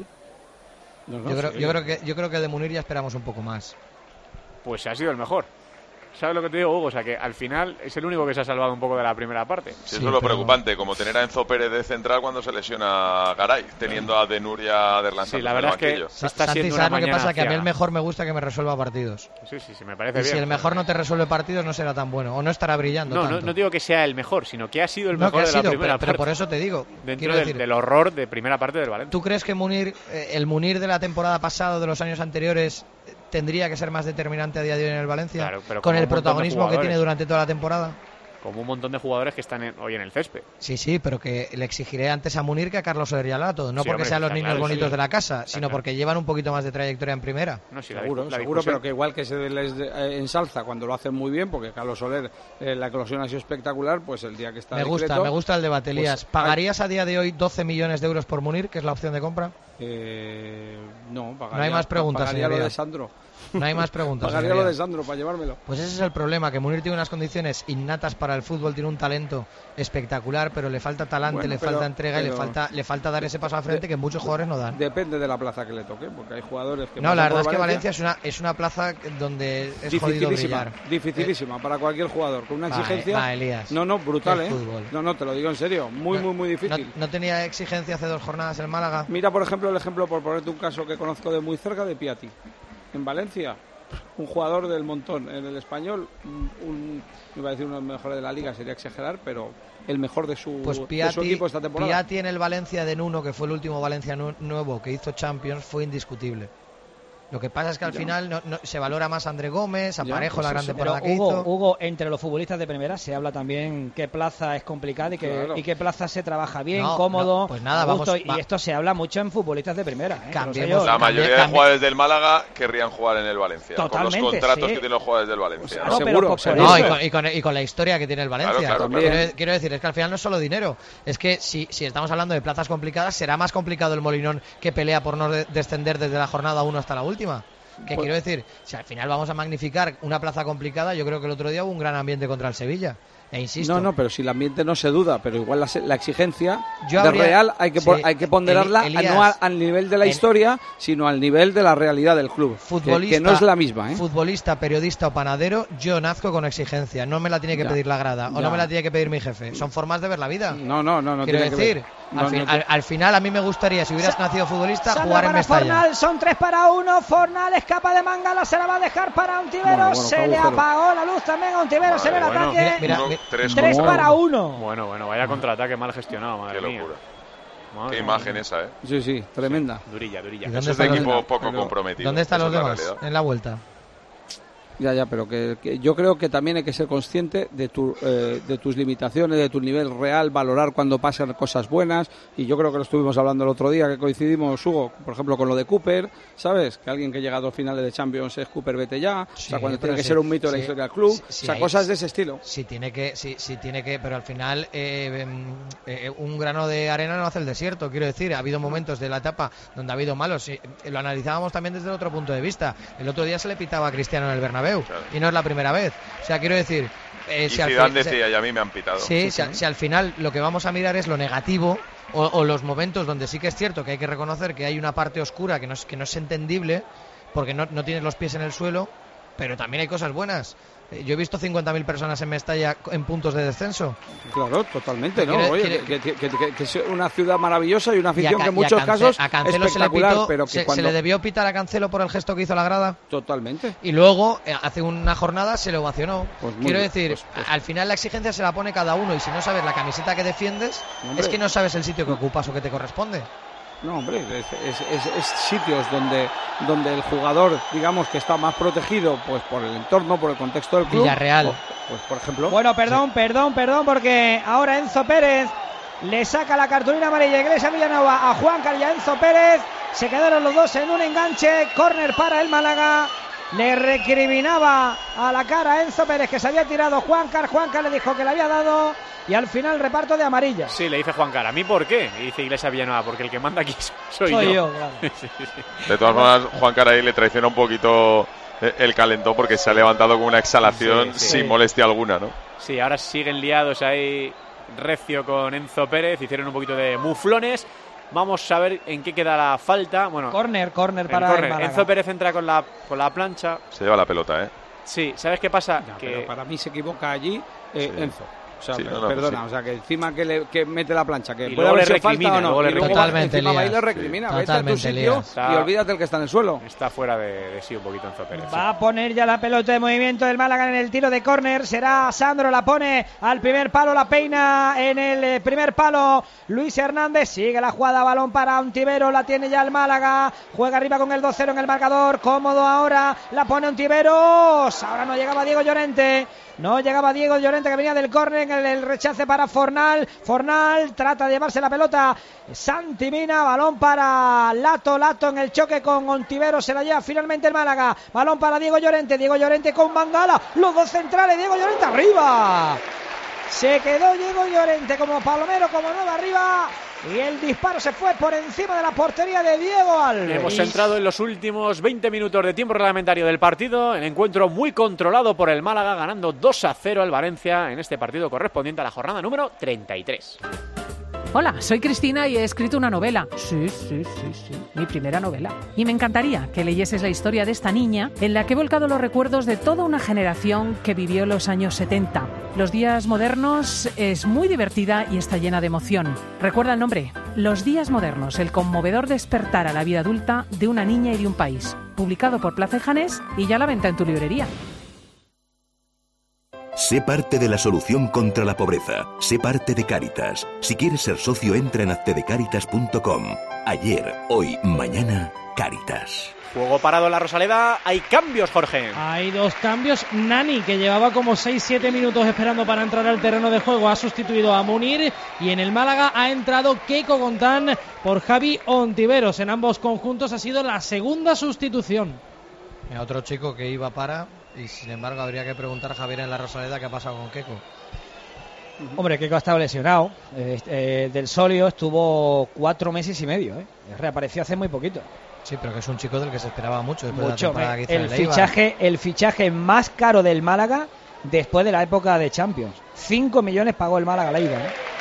yo creo que de Munir ya esperamos un poco más. Pues ha sido el mejor. ¿Sabes lo que te digo, Hugo? O sea, que al final es el único que se ha salvado un poco de la primera parte. Sí, eso es lo preocupante, como tener a Enzo Pérez de central cuando se lesiona Garay, teniendo a Denur y a Derlan. Sí, la verdad es que está siendo una ¿sabes lo que pasa? mañana Que a mí el ciega. mejor me gusta que me resuelva partidos. Sí, me parece Y bien. si el mejor no te resuelve partidos, no será tan bueno, o no estará brillando tanto. No digo que sea el mejor, sino que ha sido el No, mejor que ha de la sido, primera pero parte. por eso te digo. Dentro decir, del horror de primera parte del Valencia. ¿Tú crees que Munir, el Munir de la temporada pasada o de los años anteriores, tendría que ser más determinante a día de hoy en el Valencia? Claro, pero con como el un montón de protagonismo que jugadores. tiene durante toda la temporada. Como un montón de jugadores que están hoy en el césped. Sí, pero que le exigiré antes a Munir que a Carlos Soler y a Lato. No Sí, porque hombre, sean los está niños claro, bonitos sí. de la casa, Está sino claro. porque llevan un poquito más de trayectoria en primera. No, sí, Seguro, la seguro, discusión- pero que igual que se les ensalza cuando lo hacen muy bien, porque Carlos Soler, la eclosión ha sido espectacular, pues el día que está Me gusta el debate, Elías. pues, ¿Pagarías a día de hoy 12 millones de euros por Munir, que es la opción de compra? No, pagaría, No hay más preguntas, pagaría lo señoría. de Sandro. No hay más preguntas. Pagaría señoría. lo de Sandro para llevármelo. Pues ese es el problema, que Munir tiene unas condiciones innatas para el fútbol, tiene un talento espectacular, pero le falta talante, Bueno, le pero- falta entrega y pero- le falta dar ese paso al frente que muchos jugadores no dan. Depende de la plaza que le toque, porque hay jugadores que... No, pasan la verdad por es que Valencia es una plaza donde es jodido brillar. Dificilísima para cualquier jugador, con una exigencia... Elías. No, brutal, Qué fútbol. No, te lo digo en serio, muy difícil. ¿No tenía exigencia hace 2 jornadas el Málaga? Mira, por ejemplo, por ponerte un caso que conozco de muy cerca, de Piatti. En Valencia, un jugador del montón. En el Español, iba a decir uno de los mejores de la liga, sería exagerar, pero el mejor de su equipo esta temporada. Piatti en el Valencia de Nuno, que fue el último Valencia nuevo que hizo Champions, fue indiscutible. Lo que pasa es que al final se valora más a André Gómez, a Parejo, la gran temporada que hizo. Hugo, entre los futbolistas de primera se habla también qué plaza es complicada y qué plaza se trabaja bien, cómodo, pues nada, a gusto, vamos, y esto se habla mucho en futbolistas de primera. La mayoría de jugadores del Málaga querrían jugar en el Valencia. Totalmente, con los contratos sí. que tienen los jugadores del Valencia. Claro, Seguro. Y con la historia que tiene el Valencia. Claro, Quiero decir, es que al final no es solo dinero. Es que si estamos hablando de plazas complicadas, será más complicado el Molinón, que pelea por no descender desde la jornada 1 hasta la última. Quiero decir, si al final vamos a magnificar una plaza complicada, yo creo que el otro día hubo un gran ambiente contra el Sevilla. E insisto. No, pero si el ambiente no se duda, pero igual la exigencia Yo de habría- Real hay que ponderarla Elías, no al nivel de la historia, sino al nivel de la realidad del club, que no es la misma. Futbolista, periodista o panadero, yo nazco con exigencia. No me la tiene que Ya. pedir la grada o Ya. no me la tiene que pedir mi jefe. Son formas de ver la vida. No Quiero tiene que decir, ver. al final a mí me gustaría, si hubieras nacido futbolista, Sandra jugar en para Mestalla. Fornal, son 3 para 1. Fornal escapa de Mangala, se la va a dejar para Ontiveros. Bueno, se qué le agujero. apagó la luz también a Ontiveros en el ataque. Mira, 3 para 1. Bueno, vaya contraataque mal gestionado, madre Qué mía. locura. Madre Qué mía. imagen esa, Sí, tremenda. Durilla. ¿Y Eso dónde es de están los equipo demás? poco comprometido. ¿Dónde están Esa los es la demás realidad. en la vuelta? Ya, pero que yo creo que también hay que ser consciente de tus limitaciones, de tu nivel real, valorar cuando pasan cosas buenas, y yo creo que lo estuvimos hablando el otro día, que coincidimos, Hugo, por ejemplo, con lo de Cooper, ¿sabes? Que alguien que llega a 2 finales de Champions es Cooper, vete ya, o sea, cuando tiene que ser un mito de la historia del club, o sea, cosas de ese estilo. Sí tiene que, pero al final un grano de arena no hace el desierto, quiero decir, ha habido momentos de la etapa donde ha habido malos, lo analizábamos también desde el otro punto de vista. El otro día se le pitaba a Cristiano en el Bernabéu, y no es la primera vez, o sea, quiero decir, Y Zidane decía, y a mí me han pitado. si al final lo que vamos a mirar es lo negativo o los momentos donde sí que es cierto que hay que reconocer que hay una parte oscura que no es entendible porque no tienes los pies en el suelo, pero también hay cosas buenas. Yo he visto 50.000 personas en Mestalla en puntos de descenso. Claro, totalmente, ¿no? Oye, que es una ciudad maravillosa y una afición que en muchos casos a Cancelo espectacular, pero que cuando... se le debió pitar a Cancelo por el gesto que hizo la grada. Totalmente. Y luego, hace una jornada, se le ovacionó. Pues Quiero decir, al final la exigencia se la pone cada uno, y si no sabes la camiseta que defiendes, es que no sabes el sitio que ocupas o que te corresponde. No, hombre, es sitios donde el jugador, digamos, que está más protegido, pues por el entorno, por el contexto del club. Villarreal. Pues por ejemplo. Bueno, perdón, porque ahora Enzo Pérez le saca la cartulina amarilla Iglesias Vilanova a Juankar y a Enzo Pérez. Se quedaron los dos en un enganche. Córner para el Málaga. Le recriminaba a la cara a Enzo Pérez que se había tirado Juankar. Juankar le dijo que le había dado. Y al final reparto de amarillas. Sí, le dice Juankar, ¿a mí por qué? Y dice Iglesias Villanueva, porque el que manda aquí soy yo. Claro. Sí. De todas formas, Juankar ahí le traiciona un poquito el calentón, porque se ha levantado con una exhalación sin molestia alguna, ¿no? Sí, ahora siguen liados ahí recio con Enzo Pérez, hicieron un poquito de muflones. Vamos a ver en qué queda la falta. Bueno, Córner para el Málaga. Enzo Pérez entra con la plancha. Se lleva la pelota, ¿eh? Sí, ¿sabes qué pasa? Pero para mí se equivoca allí Enzo. O sea, perdona, o sea, que encima que mete la plancha, que puede haber sido falta o no, y luego totalmente encima va y le recrimina, vete a tu sitio y olvídate el que está en el suelo. Está fuera de sí un poquito Enzo Pérez. Va a poner ya la pelota de movimiento del Málaga en el tiro de córner, será Sandro, la pone al primer palo, la peina en el primer palo Luis Hernández, sigue la jugada, balón para Ontivero, la tiene ya el Málaga, juega arriba con el 2-0 en el marcador, cómodo ahora, la pone Ontiveros, ahora no llegaba Diego Llorente. No llegaba Diego Llorente, que venía del córner, el rechace para Fornal. Fornal trata de llevarse la pelota. Santi Mina, balón para Lato en el choque con Ontivero, se la lleva finalmente el Málaga. Balón para Diego Llorente con Mangala. Los dos centrales, Diego Llorente arriba. Se quedó Diego Llorente como palomero, como nueva arriba. Y el disparo se fue por encima de la portería de Diego Alves. Hemos entrado en los últimos 20 minutos de tiempo reglamentario del partido. El encuentro muy controlado por el Málaga, ganando 2-0 al Valencia en este partido correspondiente a la jornada número 33. Hola, soy Cristina y he escrito una novela. Sí, mi primera novela. Y me encantaría que leyeses la historia de esta niña en la que he volcado los recuerdos de toda una generación que vivió los años 70. Los días modernos es muy divertida y está llena de emoción. Recuerda el nombre, Los días modernos, el conmovedor despertar a la vida adulta de una niña y de un país. Publicado por Plaza y Janés y ya a la venta en tu librería. Sé parte de la solución contra la pobreza. Sé parte de Cáritas. Si quieres ser socio, entra en accedecaritas.com. Ayer, hoy, mañana, Cáritas. Juego parado en la Rosaleda. Hay cambios, Jorge. Hay dos cambios. Nani, que llevaba como 6-7 minutos esperando para entrar al terreno de juego, ha sustituido a Munir. Y en el Málaga ha entrado Keiko Gontán por Javi Ontiveros. En ambos conjuntos ha sido la segunda sustitución. Otro chico que iba para... Y sin embargo habría que preguntar a Javier en la Rosaleda qué ha pasado con Keiko. Hombre, Keiko ha estado lesionado. Del Solio estuvo 4 meses y medio. Reapareció hace muy poquito. Sí, pero que es un chico del que se esperaba mucho. Después de la temporada que hizo el fichaje más caro del Málaga después de la época de Champions. 5 millones pagó el Málaga la ida.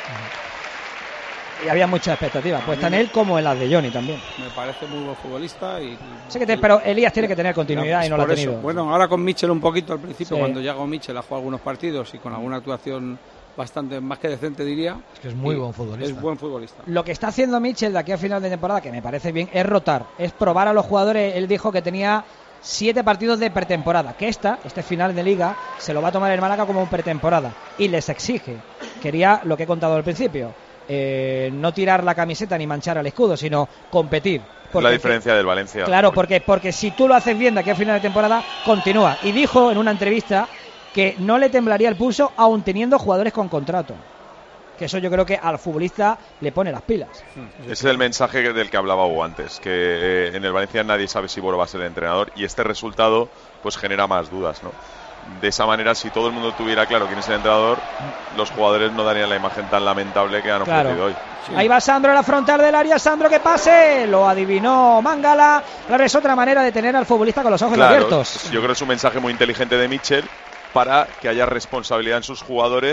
Y había muchas expectativas, pues tan él como en las de Johnny también. Me parece muy buen futbolista y... pero Elías tiene que tener continuidad y no la ha tenido. Bueno, ahora con Mitchell un poquito al principio, cuando llegó Mitchell ha jugado algunos partidos y con alguna actuación bastante más que decente, diría. Es que es muy buen futbolista. Es buen futbolista. Lo que está haciendo Mitchell de aquí a final de temporada, que me parece bien, es rotar, es probar a los jugadores. Él dijo que tenía 7 partidos de pretemporada, que este final de liga se lo va a tomar el Málaga como un pretemporada y les exige. Quería lo que he contado al principio. No tirar la camiseta ni manchar al escudo, sino competir. La diferencia del Valencia. Claro, porque si tú lo haces bien de aquí a final de temporada, continúa. Y dijo en una entrevista que no le temblaría el pulso aun teniendo jugadores con contrato. Que eso yo creo que al futbolista le pone las pilas. Ese es el mensaje del que hablaba Hugo antes, que en el Valencia nadie sabe si Boro va a ser el entrenador y este resultado pues genera más dudas, ¿no? De esa manera, si todo el mundo tuviera claro quién es el entrenador, los jugadores no darían la imagen tan lamentable que han ofrecido hoy. Sí. Ahí va Sandro a la frontal del área. Sandro, que pase, lo adivinó Mangala. Claro, es otra manera de tener al futbolista con los ojos abiertos. Yo creo que es un mensaje muy inteligente de Mitchell para que haya responsabilidad en sus jugadores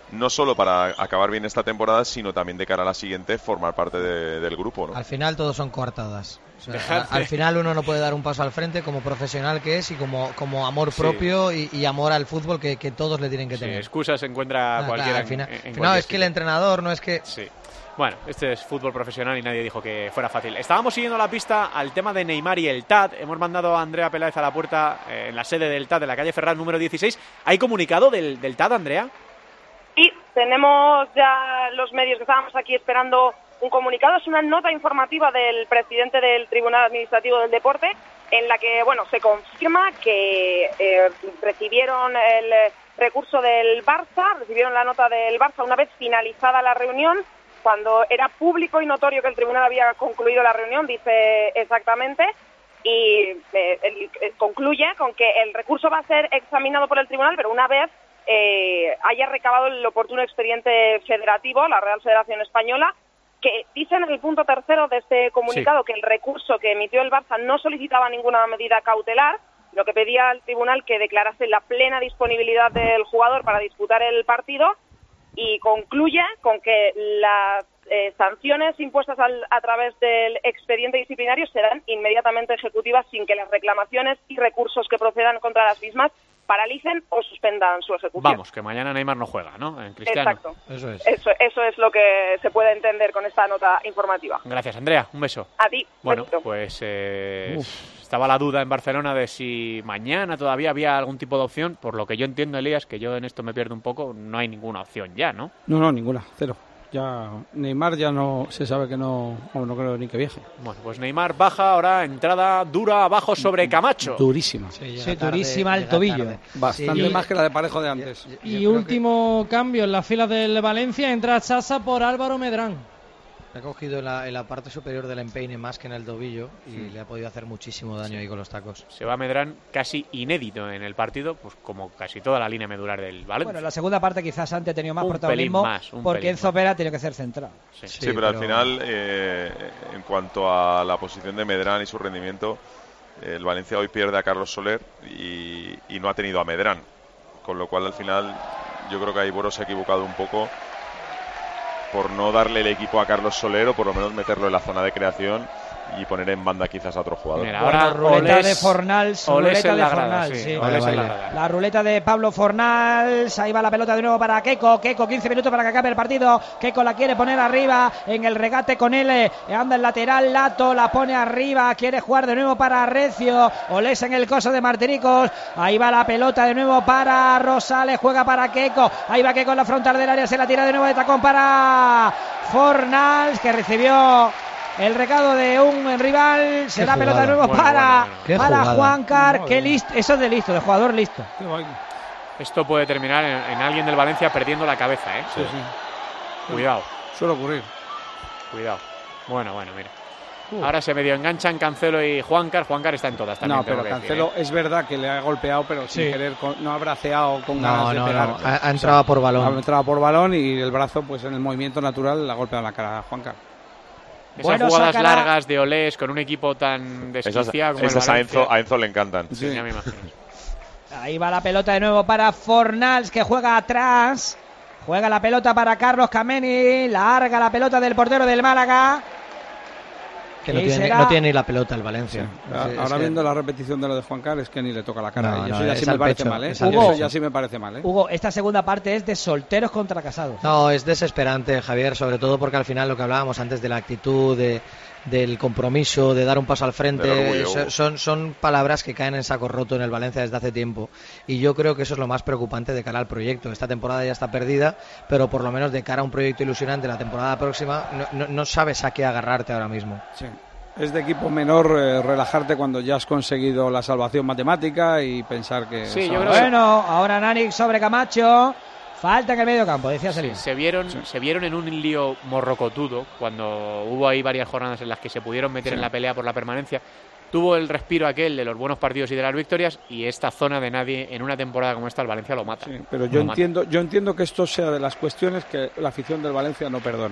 no solo para acabar bien esta temporada, sino también de cara a la siguiente formar parte del grupo, ¿no? Al final todos son coartadas. O sea, al final uno no puede dar un paso al frente como profesional que es y como amor propio y amor al fútbol que todos le tienen que tener. Excusas se encuentra cualquiera. Claro, no, es que el entrenador, no es que... Sí. Bueno, este es fútbol profesional y nadie dijo que fuera fácil. Estábamos siguiendo la pista al tema de Neymar y el TAD. Hemos mandado a Andrea Peláez a la puerta en la sede del TAD de la calle Ferraz número 16. ¿Hay comunicado del TAD, Andrea? Sí, tenemos ya los medios que estábamos aquí esperando un comunicado. Es una nota informativa del presidente del Tribunal Administrativo del Deporte en la que, bueno, se confirma que recibieron el recurso del Barça, recibieron la nota del Barça una vez finalizada la reunión, cuando era público y notorio que el tribunal había concluido la reunión, dice exactamente, y concluye con que el recurso va a ser examinado por el tribunal, pero una vez haya recabado el oportuno expediente federativo, la Real Federación Española, que dicen en el punto 3 de este comunicado que el recurso que emitió el Barça no solicitaba ninguna medida cautelar, lo que pedía al tribunal que declarase la plena disponibilidad del jugador para disputar el partido, y concluye con que las sanciones impuestas a través del expediente disciplinario serán inmediatamente ejecutivas sin que las reclamaciones y recursos que procedan contra las mismas paralicen o suspendan su ejecución. Vamos, que mañana Neymar no juega, ¿no? En Cristiano. Exacto. Eso es lo que se puede entender con esta nota informativa. Gracias, Andrea. Un beso. A ti. Bueno, besito. pues estaba la duda en Barcelona de si mañana todavía había algún tipo de opción. Por lo que yo entiendo, Elías, que yo en esto me pierdo un poco, no hay ninguna opción ya, ¿no? No, ninguna, cero. Ya Neymar ya no se sabe que no creo ni que viaje. Bueno, pues Neymar baja, ahora entrada dura abajo sobre Camacho. Durísima. Sí, durísima al tobillo. Bastante más que la de Parejo de antes. Y último cambio en las filas del Valencia, entra Chasa por Álvaro Medrán. Ha cogido en la parte superior del empeine más que en el tobillo y le ha podido hacer muchísimo daño ahí con los tacos. Se va Medrán casi inédito en el partido, pues como casi toda la línea medular del Valencia. Bueno, en la segunda parte quizás antes ha tenido más protagonismo porque Enzo Pérez tiene que ser central. Sí, pero al final, en cuanto a la posición de Medrán y su rendimiento, el Valencia hoy pierde a Carlos Soler y no ha tenido a Medrán. Con lo cual, al final, yo creo que ahí Boro se ha equivocado un poco por no darle el equipo a Carlos Soler, o por lo menos meterlo en la zona de creación y poner en banda quizás a otro jugador. Mira, ahora ruleta de Fornals, la ruleta de Pablo Fornals, ahí va la pelota de nuevo para Keco, 15 minutos para que acabe el partido, Keco la quiere poner arriba, en el regate con él, anda el lateral, Lato la pone arriba, quiere jugar de nuevo para Recio, Olés en el coso de Martiricos, ahí va la pelota de nuevo para Rosales, juega para Keco, ahí va Keco en la frontal del área, se la tira de nuevo de tacón para Fornals, que recibió el recado de un rival, se da pelota de nuevo para Juancar, qué listo, eso es de listo, de jugador listo. Esto puede terminar en alguien del Valencia perdiendo la cabeza, ¿eh? Sí. Cuidado. Suele ocurrir. Cuidado. Bueno, mira. Ahora se medio enganchan Cancelo y Juancar. Juancar está en todas también. No, pero Cancelo es verdad que le ha golpeado, pero sin querer, no ha braceado con ganas de pegar. Ha entrado por balón. Ha entrado por balón y el brazo, pues en el movimiento natural, le ha golpeado la cara a Juancar. Esas jugadas largas de Olés con un equipo tan desquiciado como esas el Valencia. a Enzo le encantan. Sí, ya me imagino. Ahí va la pelota de nuevo para Fornals, que juega atrás. Juega la pelota para Carlos Kameni. Larga la pelota del portero del Málaga. Que no tiene ni la pelota el Valencia. Sí. Ahora viendo la repetición de lo de Juancar, es que ni le toca la cara. Eso ya sí me parece mal, ¿eh? Hugo, eso ya sí me parece mal, ¿eh? Hugo, esta segunda parte es de solteros contra casados. No, es desesperante, Javier, sobre todo porque al final lo que hablábamos antes de la actitud, del compromiso, de dar un paso al frente, son palabras que caen en saco roto en el Valencia desde hace tiempo, y yo creo que eso es lo más preocupante de cara al proyecto. Esta temporada ya está perdida, pero por lo menos de cara a un proyecto ilusionante la temporada próxima no sabes a qué agarrarte ahora mismo. Sí. Es de equipo menor relajarte cuando ya has conseguido la salvación matemática y pensar que... Sí, yo creo bueno, ahora Nani sobre Camacho. Falta en el medio campo, decía Selín. Se vieron en un lío morrocotudo cuando hubo ahí varias jornadas en las que se pudieron meter en la pelea por la permanencia. Tuvo el respiro aquel de los buenos partidos y de las victorias, y esta zona de nadie en una temporada como esta el Valencia lo mata. Sí, pero yo entiendo que esto sea de las cuestiones que la afición del Valencia no perdona.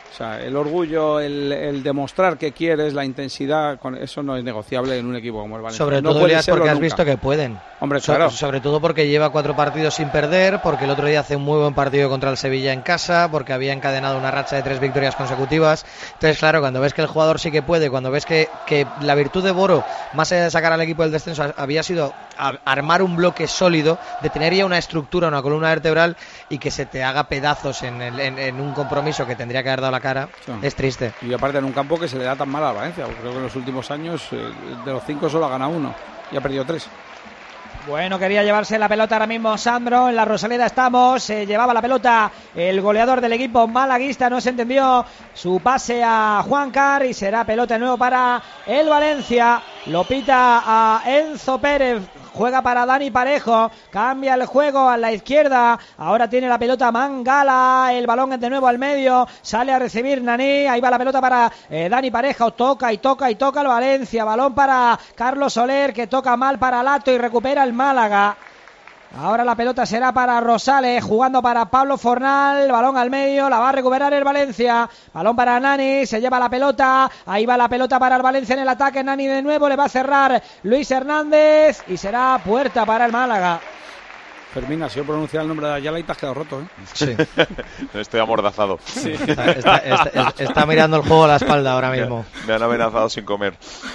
O sea, el orgullo, el demostrar que quieres, la intensidad, eso no es negociable en un equipo como el Valencia. Sobre no todo, Elias, porque has visto que pueden. Hombre, claro. Sobre todo porque lleva 4 partidos sin perder, porque el otro día hace un muy buen partido contra el Sevilla en casa, porque había encadenado una racha de 3 victorias consecutivas. Entonces, claro, cuando ves que el jugador sí que puede, cuando ves que la virtud de Boro, más allá de sacar al equipo del descenso, había sido armar un bloque sólido, de tener ya una estructura, una columna vertebral, y que se te haga pedazos en un compromiso que tendría que haber dado la cara, es triste. Y aparte en un campo que se le da tan mal a Valencia, porque creo que en los últimos años de los 5 solo ha ganado 1 y ha perdido 3. Bueno, quería llevarse la pelota ahora mismo Sandro, en la Rosaleda estamos, llevaba la pelota el goleador del equipo malaguista, no se entendió su pase a Juankar y será pelota de nuevo para el Valencia, lo pita a Enzo Pérez. Juega para Dani Parejo, cambia el juego a la izquierda, ahora tiene la pelota Mangala, el balón es de nuevo al medio, sale a recibir Nani, ahí va la pelota para Dani Parejo, toca el Valencia, balón para Carlos Soler, que toca mal para Lato y recupera el Málaga. Ahora la pelota será para Rosales, jugando para Pablo Fornal, balón al medio, la va a recuperar el Valencia, balón para Nani, se lleva la pelota, ahí va la pelota para el Valencia en el ataque, Nani de nuevo, le va a cerrar Luis Hernández y será puerta para el Málaga. Fermín, ha sido pronunciar el nombre de Ayala y te has quedado roto, ¿eh? Sí. Estoy amordazado. Sí. Está mirando el juego a la espalda ahora mismo. Me han amenazado sin comer.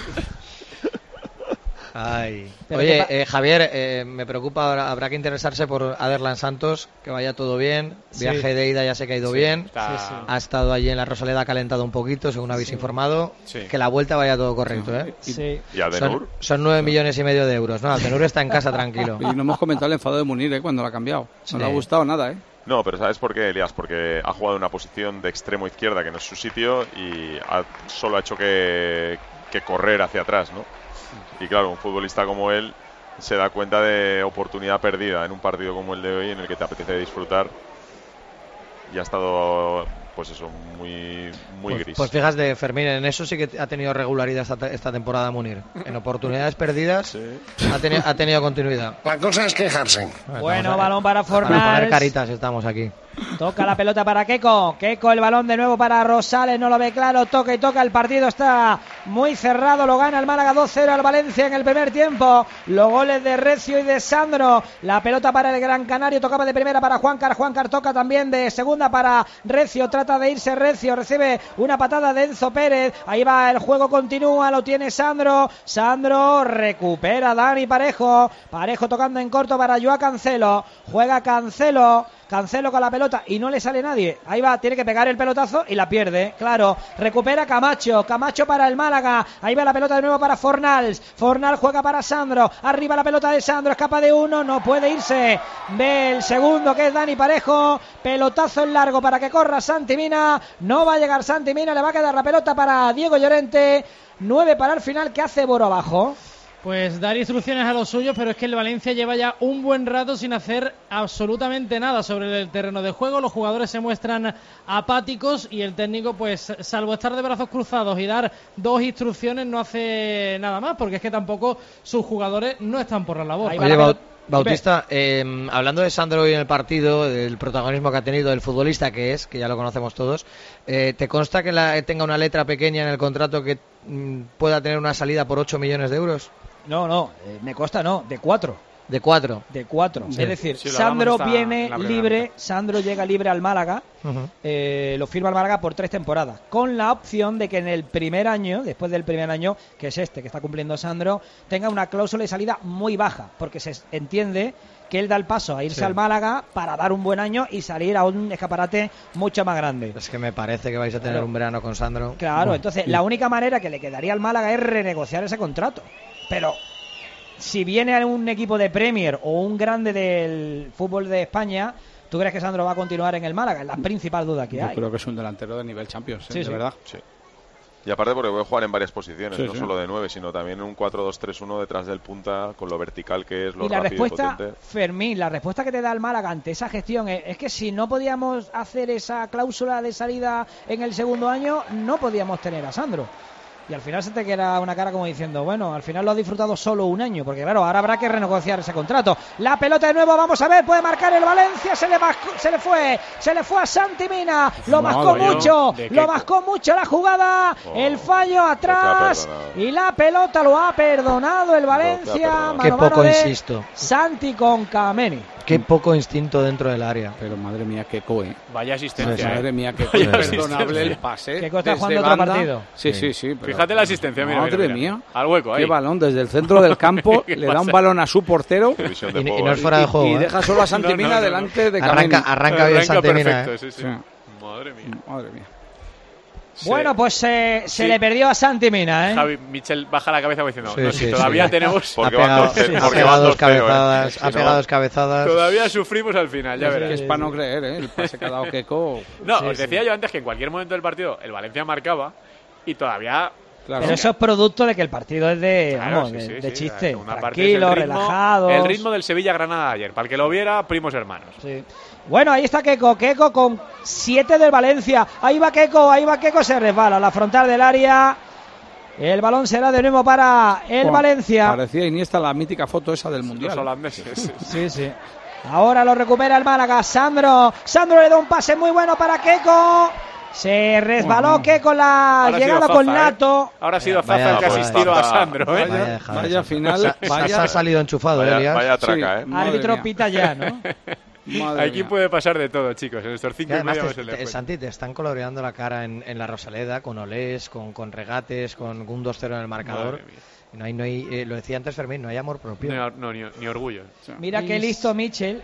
Ay. Oye, Javier, me preocupa, habrá que interesarse por Aderlan Santos, que vaya todo bien. Viaje de ida ya sé que ha ido bien. Ha estado allí en la Rosaleda, ha calentado un poquito, según habéis informado. Que la vuelta vaya todo correcto, ¿eh? Sí. ¿Y Adenur? Son 9,5 millones de euros. No, Adenur está en casa tranquilo. Y no hemos comentado el enfado de Munir, cuando lo ha cambiado. No le ha gustado nada, ¿eh? No, pero ¿sabes por qué, Elias? Porque ha jugado en una posición de extremo izquierda que no es su sitio y solo ha hecho que correr hacia atrás, ¿no? Y claro, un futbolista como él se da cuenta de oportunidad perdida en un partido como el de hoy, en el que te apetece disfrutar, y ha estado, pues eso, muy gris. Pues fíjate, Fermín, en eso sí que ha tenido regularidad esta temporada Munir. En oportunidades perdidas ha tenido continuidad. La cosa es quejarse. Bueno, balón para Fornals. Para poner caritas estamos aquí. Toca la pelota para Keco, el balón de nuevo para Rosales, no lo ve claro, toca, el partido está muy cerrado, lo gana el Málaga 2-0 al Valencia en el primer tiempo, los goles de Recio y de Sandro, la pelota para el Gran Canario, tocaba de primera para Juankar toca también de segunda para Recio, trata de irse Recio, recibe una patada de Enzo Pérez, ahí va, el juego continúa, lo tiene Sandro recupera Dani Parejo tocando en corto para Joao Cancelo, juega Cancelo con la pelota y no le sale nadie, ahí va, tiene que pegar el pelotazo y la pierde, claro, recupera Camacho para el Málaga, ahí va la pelota de nuevo para Fornals juega para Sandro, arriba la pelota de Sandro, escapa de uno, no puede irse del segundo que es Dani Parejo, pelotazo en largo para que corra Santi Mina, no va a llegar Santi Mina, le va a quedar la pelota para Diego Llorente, 9 para el final, ¿qué hace Boro abajo? Pues dar instrucciones a los suyos, pero es que el Valencia lleva ya un buen rato sin hacer absolutamente nada sobre el terreno de juego. Los jugadores se muestran apáticos y el técnico, pues salvo estar de brazos cruzados y dar 2 instrucciones, no hace nada más, porque es que tampoco sus jugadores no están por la labor. Oye, Bautista, hablando de Sandro hoy en el partido, del protagonismo que ha tenido, del futbolista que ya lo conocemos todos, ¿te consta que tenga una letra pequeña en el contrato que pueda tener una salida por 8 millones de euros? No, me consta de 4. De 4. Sí. Es decir, Sandro viene libre, Sandro llega libre al Málaga, lo firma el Málaga por 3 temporadas, con la opción de que en el primer año, después del primer año, que es que está cumpliendo Sandro, tenga una cláusula de salida muy baja, porque se entiende que él da el paso a irse al Málaga para dar un buen año y salir a un escaparate mucho más grande. Es que me parece que vais a tener un verano con Sandro. Claro, entonces la única manera que le quedaría al Málaga es renegociar ese contrato. Pero si viene a un equipo de Premier o un grande del fútbol de España, ¿tú crees que Sandro va a continuar en el Málaga? Es la principal duda que hay. Yo creo que es un delantero de nivel Champions, de verdad. Sí. Y aparte porque puede jugar en varias posiciones, no solo de 9, sino también en un 4-2-3-1 detrás del punta, con lo vertical que es, lo rápido y potente. Fermín, la respuesta que te da el Málaga ante esa gestión es que si no podíamos hacer esa cláusula de salida en el segundo año, no podíamos tener a Sandro. Y al final se te queda una cara como diciendo, bueno, al final lo ha disfrutado solo un año, porque claro, ahora habrá que renegociar ese contrato. La pelota de nuevo, vamos a ver, puede marcar el Valencia, se le fue a Santi Mina, lo mascó mucho la jugada, el fallo atrás y la pelota lo ha perdonado el Valencia. Qué poco insisto. Santi con Kameni. Qué poco instinto dentro del área. Pero madre mía, Keco, Vaya asistencia. Madre mía, Keco, imperdonable el pase. Keco está jugando otro partido. Sí. Fíjate la asistencia, mira. Madre mía. Al hueco ahí. Qué balón, desde el centro del campo, le da un balón a su portero. Y no es fuera de juego. Y deja solo a Santi Mina delante de Kameni. Arranca bien Santi Mina. Sí. Madre mía. Bueno, pues se le perdió a Santi Mina, Javi Michel baja la cabeza diciendo, todavía tenemos... Ha pegado dos cabezadas. Todavía sufrimos al final, ya verás. Es para no creer, el pase que ha dado Keco. No, os decía yo antes que en cualquier momento del partido el Valencia marcaba y todavía... Claro. Pero eso es producto de que el partido es de chiste, tranquilo, relajado. El ritmo del Sevilla-Granada ayer, para el que lo viera, primos hermanos. Sí. Bueno, ahí está Keco con 7 del Valencia. Ahí va Keco, se resbala a la frontal del área. El balón será de nuevo para el Valencia. Parecía Iniesta la mítica foto esa del Mundial. Los holandeses. Sí. Ahora lo recupera el Málaga. Sandro le da un pase muy bueno para Keco. Se resbaló Keco la llegada con Nato. Ahora ha sido Zaza el que ha asistido a Sandro. Vaya final. Se ha salido enchufado, vaya traca, Árbitro pita ya, ¿no? Aquí puede pasar de todo, chicos. En estos 5 minutos Santi, te están coloreando la cara en la Rosaleda con olés, con regates, con un 2-0 en el marcador. No hay, lo decía antes Fermín, no hay amor propio. Ni orgullo. Mira qué listo Michel,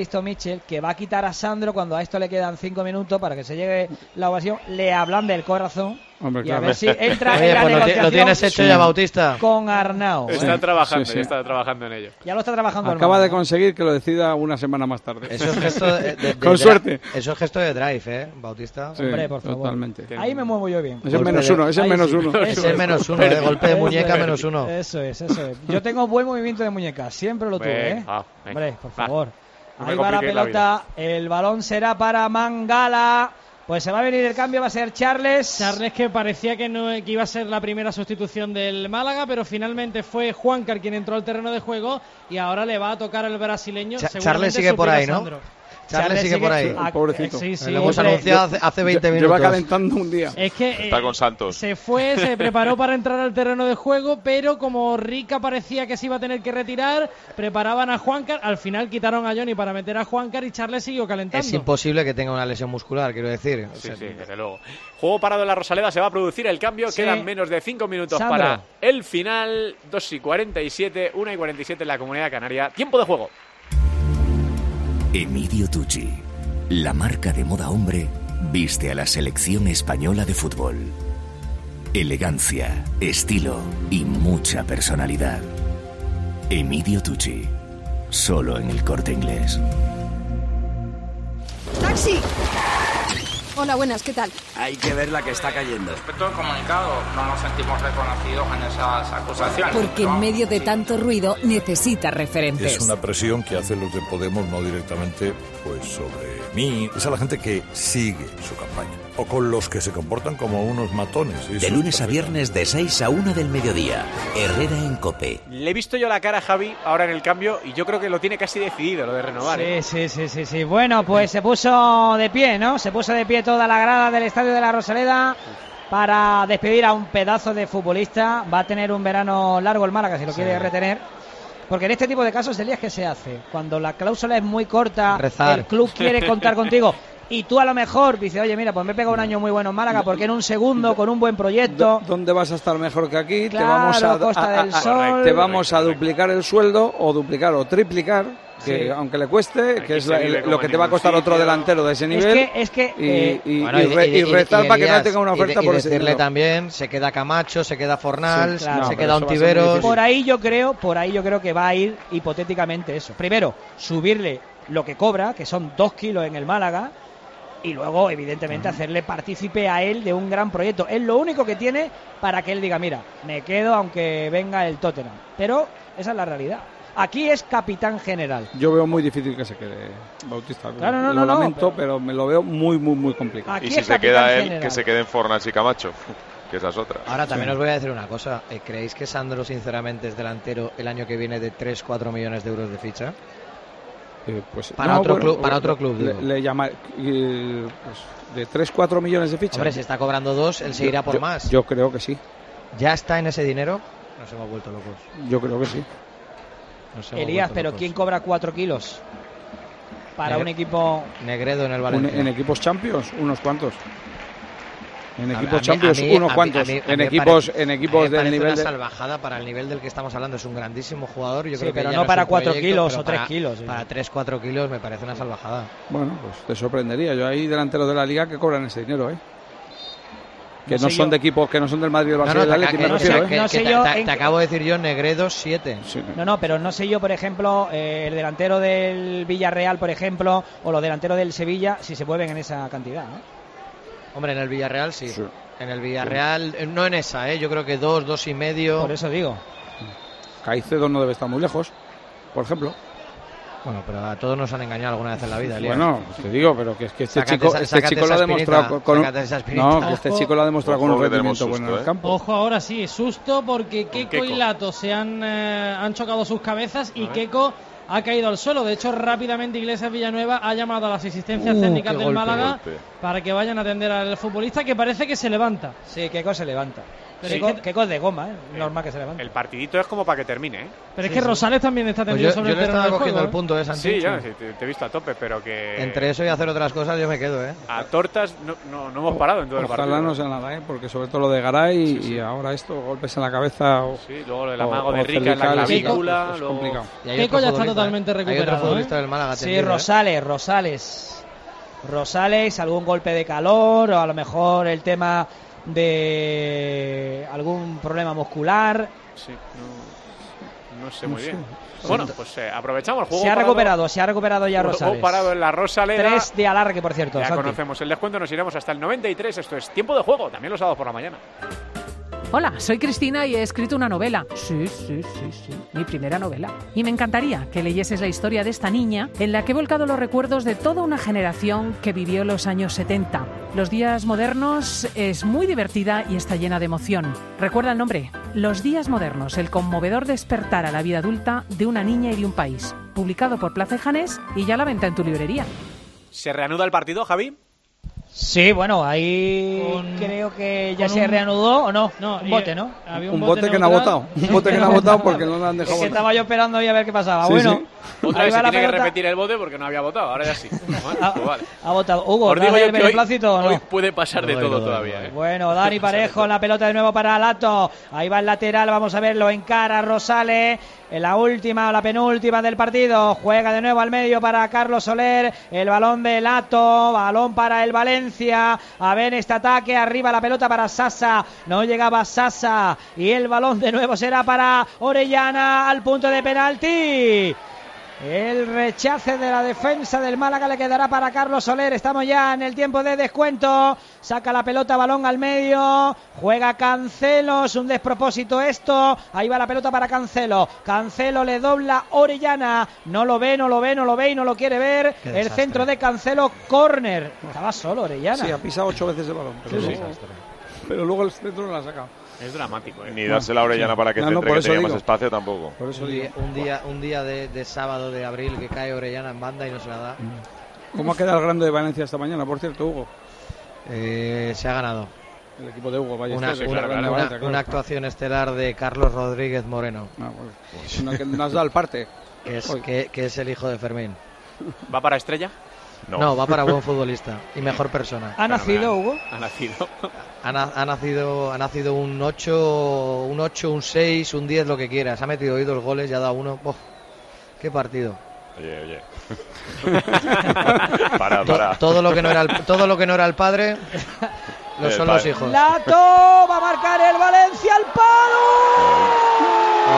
que va a quitar a Sandro cuando a esto le quedan 5 minutos para que se llegue la ovación. Le hablan del corazón. Hombre, y a ver si entra en la pues negociación. Lo tienes hecho ya, Bautista. Con Arnau. Está trabajando, está trabajando en ello. Ya lo está trabajando. Acaba de conseguir que lo decida una semana más tarde. Eso es gesto con suerte. Eso es gesto de drive, Bautista. Sí, hombre, por favor. Totalmente. Ahí me muevo yo bien. Es el menos uno. Es el menos uno, de golpe de muñeca menos uno. Eso es. Yo tengo buen movimiento de muñeca, siempre lo tuve, Hombre, por favor. Ahí va la pelota, el balón será para Mangala. Pues se va a venir el cambio, va a ser Charles, que parecía que iba a ser la primera sustitución del Málaga, pero finalmente fue Juancar quien entró al terreno de juego y ahora le va a tocar el brasileño. Charles sigue por ahí, ¿no? Charles sigue por ahí. Pobrecito. Sí, lo hemos anunciado hace 20 minutos. Lleva calentando un día. Es que está con Santos. Se preparó para entrar al terreno de juego, pero como Rica parecía que se iba a tener que retirar, preparaban a Juancar, al final quitaron a Johnny para meter a Juancar y Charles siguió calentando. Es imposible que tenga una lesión muscular, quiero decir. Sí, desde luego. Juego parado en la Rosaleda, se va a producir el cambio, quedan menos de 5 minutos para el final, 2:47, 1:47 en la Comunidad Canaria. Tiempo de juego. Emilio Tucci, la marca de moda hombre, viste a la selección española de fútbol. Elegancia, estilo y mucha personalidad. Emilio Tucci, solo en El Corte Inglés. ¡Taxi! Hola, buenas, ¿qué tal? Hay que ver la que está cayendo. Respecto al comunicado, no nos sentimos reconocidos en esas acusaciones. Porque en medio de tanto ruido necesita referentes. Es una presión que hacen los de Podemos, no directamente pues sobre mí. Es a la gente que sigue su campaña. O con los que se comportan como unos matones. De lunes a viernes de 6 a 1 del mediodía. Herrera en COPE. Le he visto yo la cara a Javi ahora en el cambio y yo creo que lo tiene casi decidido, lo de renovar. Sí. Bueno, pues se puso de pie, ¿no? Se puso de pie toda la grada del estadio de la Rosaleda para despedir a un pedazo de futbolista. Va a tener un verano largo el Málaga si lo quiere retener. Porque en este tipo de casos, Elías, ¿qué se hace? Cuando la cláusula es muy corta, el club quiere contar contigo y tú a lo mejor dices, oye, mira, pues me pega un año muy bueno en Málaga porque en un segundo, con un buen proyecto... ¿Dónde vas a estar mejor que aquí? Claro, Costa del Sol. Te vamos a duplicar el sueldo o duplicar o triplicar, que aunque le cueste, que es lo que te va a costar otro delantero de ese nivel. Y rezar para que no tenga una oferta por ese decirle dinero. También, se queda Camacho, se queda Fornals, se queda Ontiveros. Por ahí yo creo que va a ir hipotéticamente eso. Primero, subirle lo que cobra, que son 2 kilos en el Málaga, y luego, evidentemente, hacerle partícipe a él de un gran proyecto. Es lo único que tiene para que él diga, mira, me quedo aunque venga el Tottenham. Pero esa es la realidad. Aquí es capitán general. Yo veo muy difícil que se quede Bautista. Claro, lo lamento, pero me lo veo muy, muy, muy complicado. Y si se queda él, general. Que se queden Fornals y Camacho. que esa es otra. Ahora también os voy a decir una cosa. ¿Creéis que Sandro sinceramente es delantero el año que viene de 3-4 millones de euros de ficha? Pues, para otro club digo. Le llama pues, de 3-4 millones de ficha. Hombre, si está cobrando 2, él se irá por más. Yo creo que sí. ¿Ya está en ese dinero? Nos hemos vuelto locos. Yo creo que sí. Elías, pero ¿quién cobra 4 kilos? Para un equipo... Negredo en el Valencia. En equipos Champions, unos cuantos. En equipos Champions, unos cuantos. En equipos del nivel de... salvajada para el nivel del que estamos hablando. Es un grandísimo jugador. Yo creo que pero no para 4 kilos o 3 kilos. Para 3-4 kilos me parece una salvajada. Bueno, pues te sorprendería. Yo hay delanteros de la Liga que cobran ese dinero, que no son de equipos, que no son del Madrid, del Barça, del Atlético, me refiero, te acabo de decir yo, Negredo 7. Sí. No, pero no sé yo, por ejemplo, el delantero del Villarreal, por ejemplo, o los delanteros del Sevilla, si se mueven en esa cantidad, ¿no? Hombre, en el Villarreal sí. En el Villarreal, no en esa, yo creo que 2, 2,5. Por eso digo. Caicedo no debe estar muy lejos, por ejemplo. Bueno, pero a todos nos han engañado alguna vez en la vida, Elías. Bueno, te digo, pero que es que este chico lo ha demostrado con este chico lo ha demostrado con un rendimiento bueno en el campo. Ojo, ahora sí, susto porque Keco y Lato se han chocado sus cabezas y Keco ha caído al suelo. De hecho, rápidamente Iglesias Villanueva ha llamado a las asistencias técnicas del Málaga para que vayan a atender al futbolista, que parece que se levanta. Sí, Keco se levanta. Keco es de goma, normal que se levante. El partidito es como para que termine, Pero es que Rosales también está tendido sobre el terreno del juego. Yo le estaba cogiendo el punto, Santi. Sí, ya, te he visto a tope, pero que... Entre eso y hacer otras cosas yo me quedo, A tortas no hemos parado en todo el partido. Ojalá no sea nada, porque sobre todo lo de Garay y ahora esto, golpes en la cabeza... Sí, luego el amago de Rica en la clavícula... Es complicado. Keco ya está totalmente recuperado. Hay otro futbolista del Málaga. Sí, Rosales, algún golpe de calor o a lo mejor el tema de algún problema muscular. Sí, no sé muy bien. Bueno, pues aprovechamos el juego. Se ha recuperado ya Rosales. Juego parado en la Rosaleda. 3 de alargue, por cierto. Ya Santi. Conocemos el descuento, nos iremos hasta el 93. Esto es Tiempo de Juego, también los sábados por la mañana. Hola, soy Cristina y he escrito una novela. Sí, mi primera novela. Y me encantaría que leyeses la historia de esta niña en la que he volcado los recuerdos de toda una generación que vivió los años 70. Los días modernos es muy divertida y está llena de emoción. Recuerda el nombre, Los días modernos, el conmovedor despertar a la vida adulta de una niña y de un país. Publicado por Plaza y Janés y ya a la venta en tu librería. ¿Se reanuda el partido, Javi? Sí, bueno, ahí creo que ya se reanudó o no. No, un bote, ¿no? Había un bote que no ha votado. Un bote que no ha votado porque no lo han dejado. Es que estaba yo esperando ahí a ver qué pasaba. Sí, bueno, otra vez se tiene que repetir el bote porque no había votado. Ahora ya sí. Vale. Ha votado. Hugo, os digo yo que hoy puede pasar de todo todavía. Bueno, Dani Parejo, la pelota de nuevo para Lato. Ahí va el lateral, vamos a verlo, encara Rosales. En la última, la penúltima del partido, juega de nuevo al medio para Carlos Soler, el balón de Lato, balón para el Valencia, a ver este ataque, arriba la pelota para Sasa, no llegaba Sasa, y el balón de nuevo será para Orellana al punto de penalti. El rechace de la defensa del Málaga le quedará para Carlos Soler. Estamos ya en el tiempo de descuento. Saca la pelota, balón al medio. Juega Cancelo. Es un despropósito esto. Ahí va la pelota para Cancelo. Cancelo le dobla Orellana. No lo ve y no lo quiere ver. El centro de Cancelo, córner. Estaba solo Orellana. Sí, ha pisado 8 veces el balón. Pero luego el centro no lo ha sacado. Es dramático, Ni dársela a Orellana para que centre, que tenga más espacio tampoco. Por eso un día de sábado de abril que cae Orellana en banda y no se la da. ¿Cómo ha quedado el Grande de Valencia esta mañana, por cierto, Hugo? Se ha ganado. El equipo de Hugo Ballester. Una actuación estelar de Carlos Rodríguez Moreno. Que nos da el parte. Que es el hijo de Fermín. ¿Va para Estrella? No, va para buen futbolista y mejor persona. ¿Ha nacido, Hugo? Ha nacido. Ha nacido un 8, un 6, un 10, lo que quieras. Ha metido hoy 2 goles, ya ha dado 1. ¡Oh! ¡Qué partido! Oye. para. Todo lo que no era el padre, son los hijos. Lato va a marcar el Valencia al palo.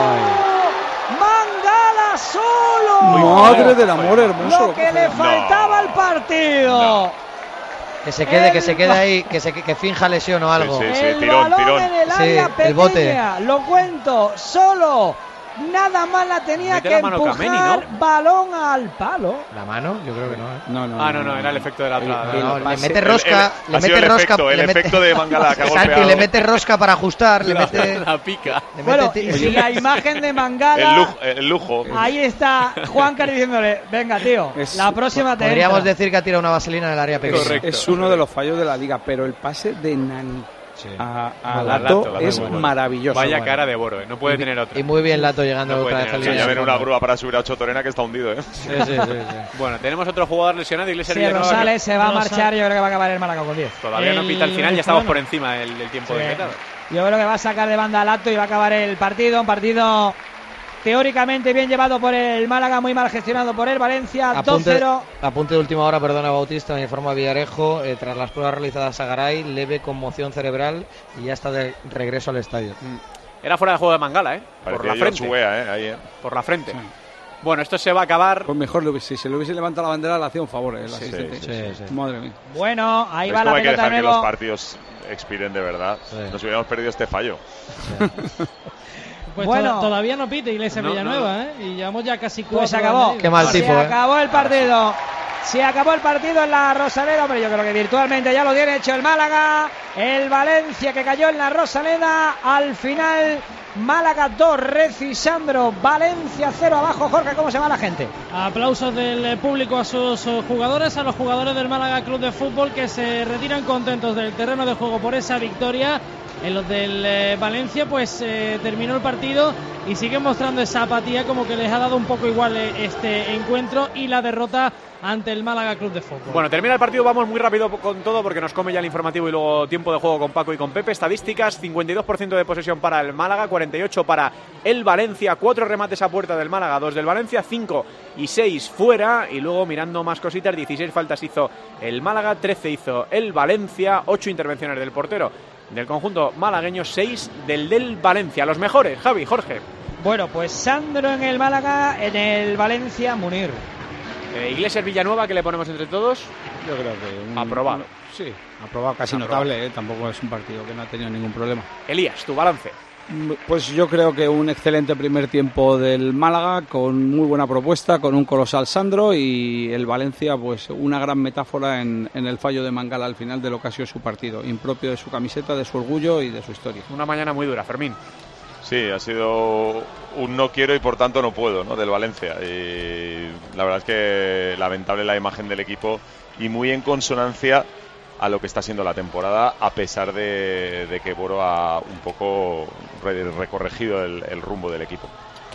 Mangala solo. Madre del amor hermoso. Lo que le faltaba al partido. Que se quede ahí, que finja lesión o algo. Sí, el tirón. balón en el área pequeña, el bote. Lo cuento, solo nada más la tenía Mete que la mano empujar, Kameni, ¿no? balón al palo. ¿La mano? Yo creo que no. No, era el efecto de la otra. Le mete rosca, ha sido el efecto de Mangala que ha golpeado. Santi, le mete rosca para ajustar, le mete la pica. Bueno, y si la imagen de Mangala, el lujo. ahí está Juan Cari diciéndole, venga tío, la próxima te podríamos entra. decir que ha tirado una vaselina en el área pequeña. Correcto. Es uno de los fallos de la liga, pero el pase de Nani a Lato es maravilloso. Vaya cara de Boro, no puede tener otra. Y muy bien Lato llegando No otra puede vez al tener Ya línea. ven una grúa para subir a Chotorena que está hundido, ¿eh? Sí. Bueno, tenemos otro jugador lesionado, Iglesias Si Villanueva, Rosales se va a Rosales. marchar, yo creo que va a acabar el Málaga con 10. Todavía no pita el final, ya estamos por encima del tiempo de vetado. Yo creo que va a sacar de banda al acto y va a acabar el partido. Un partido teóricamente bien llevado por el Málaga, muy mal gestionado por el Valencia. 2-0. Apunte de última hora, perdona Bautista, me informa Villarejo, tras las pruebas realizadas a Garay, leve conmoción cerebral y ya está de regreso al estadio. Era fuera de juego de Mangala, por Parecía la frente. Josué, ahí, Por la frente. Bueno, esto se va a acabar. Pues mejor, si se le hubiese levantado la bandera, le hacía un favor el asistente. Sí. Madre mía. Bueno, ahí Es va la como hay que pelota dejar de que nuevo. los partidos expiren de verdad. Nos hubiéramos perdido este fallo. Pues Bueno. todavía no pite Iglesias No, Villanueva, Y llevamos ya casi 4 Pues se acabó. Qué mal tipo, Se acabó el partido. Se acabó el partido en la Rosaleda. Hombre, yo creo que virtualmente ya lo tiene hecho el Málaga. El Valencia que cayó en la Rosaleda. Al final, Málaga 2, Reci Sandro. Valencia 0 abajo. Jorge, ¿cómo se va la gente? Aplausos del público a sus jugadores, a los jugadores del Málaga Club de Fútbol que se retiran contentos del terreno de juego por esa victoria. En los del Valencia pues terminó el partido y siguen mostrando esa apatía, como que les ha dado un poco igual este encuentro y la derrota ante el Málaga Club de Fútbol. Bueno, termina el partido, vamos muy rápido con todo porque nos come ya el informativo y luego tiempo de juego con Paco y con Pepe. Estadísticas: 52% de posesión para el Málaga, 48% para el Valencia, 4 remates a puerta del Málaga, 2 del Valencia, 5 y 6 fuera. Y luego mirando más cositas, 16 faltas hizo el Málaga, 13 hizo el Valencia, 8 intervenciones del portero del conjunto malagueño, 6 del Valencia. Los mejores, Javi, Jorge. Bueno, pues Sandro en el Málaga, en el Valencia, Munir. Iglesias Villanueva, ¿qué le ponemos entre todos? Yo creo que aprobado. Sí, aprobado, casi Aprobado. notable, tampoco es un partido que no ha tenido ningún problema. Elías, tu balance. Pues yo creo que un excelente primer tiempo del Málaga, con muy buena propuesta, con un colosal Sandro, y el Valencia pues una gran metáfora en el fallo de Mangala al final de lo que ha sido su partido, impropio de su camiseta, de su orgullo y de su historia. Una mañana muy dura, Fermín. Sí, ha sido un no quiero y por tanto no puedo, ¿no?, del Valencia. Y la verdad es que lamentable la imagen del equipo y muy en consonancia a lo que está siendo la temporada, a pesar de que Boro ha un poco recorregido el rumbo del equipo.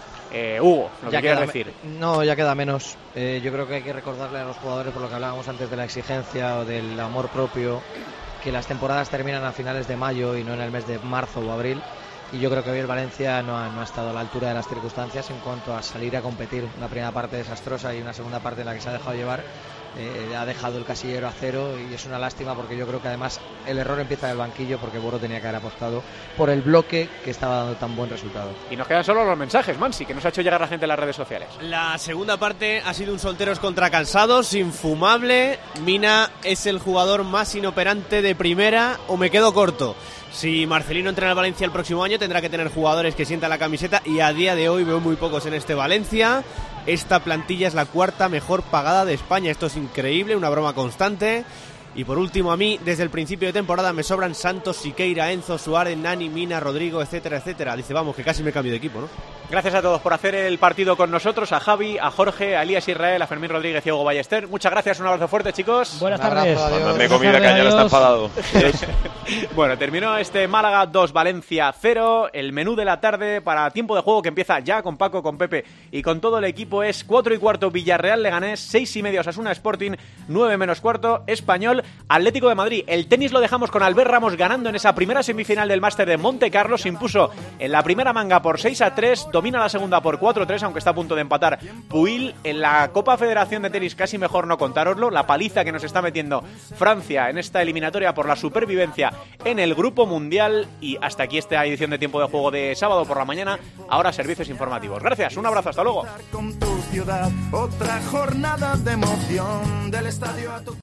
Hugo, lo Ya que quieras queda decir. No, ya queda menos. Yo creo que hay que recordarle a los jugadores, por lo que hablábamos antes de la exigencia o del amor propio, que las temporadas terminan a finales de mayo y no en el mes de marzo o abril. Y yo creo que hoy el Valencia no ha estado a la altura de las circunstancias en cuanto a salir a competir. Una primera parte desastrosa y una segunda parte en la que se ha dejado llevar. Ha dejado el casillero a cero y es una lástima, porque yo creo que además el error empieza del banquillo, porque Boro tenía que haber apostado por el bloque que estaba dando tan buen resultado. Y nos quedan solo los mensajes, Mansi, que nos ha hecho llegar la gente en las redes sociales. La segunda parte ha sido un solteros contra cansados, infumable. Mina es el jugador más inoperante de primera, o me quedo corto. Si Marcelino entra en el Valencia el próximo año, tendrá que tener jugadores que sientan la camiseta, y a día de hoy veo muy pocos en este Valencia. Esta plantilla es la cuarta mejor pagada de España. Esto es increíble, una broma constante. Y por último, a mí, desde el principio de temporada me sobran Santos, Siqueira, Enzo, Suárez, Nani, Mina, Rodrigo, etcétera, etcétera. Dice, vamos, que casi me cambio de equipo, ¿no? Gracias a todos por hacer el partido con nosotros, a Javi, a Jorge, a Elías Israel, a Fermín Rodríguez y a Hugo Ballester. Muchas gracias, un abrazo fuerte, chicos. Buenas tardes. Mandadme comida, que Añar está enfadado. Bueno, terminó este Málaga 2, Valencia 0. El menú de la tarde para tiempo de juego, que empieza ya con Paco, con Pepe y con todo el equipo, es 4:15 Villarreal Leganés, 6:30 Osasuna Sporting, 9:15 Español Atlético de Madrid. El tenis lo dejamos con Albert Ramos ganando en esa primera semifinal del Máster de Monte Carlo. Se impuso en la primera manga por 6-3, domina la segunda por 4-3, aunque está a punto de empatar Puil. En la Copa Federación de Tenis casi mejor no contároslo, la paliza que nos está metiendo Francia en esta eliminatoria por la supervivencia en el Grupo Mundial. Y hasta aquí esta edición de Tiempo de Juego de sábado por la mañana. Ahora servicios informativos. Gracias, un abrazo, hasta luego. Con tu ciudad, otra jornada de emoción del estadio a tu...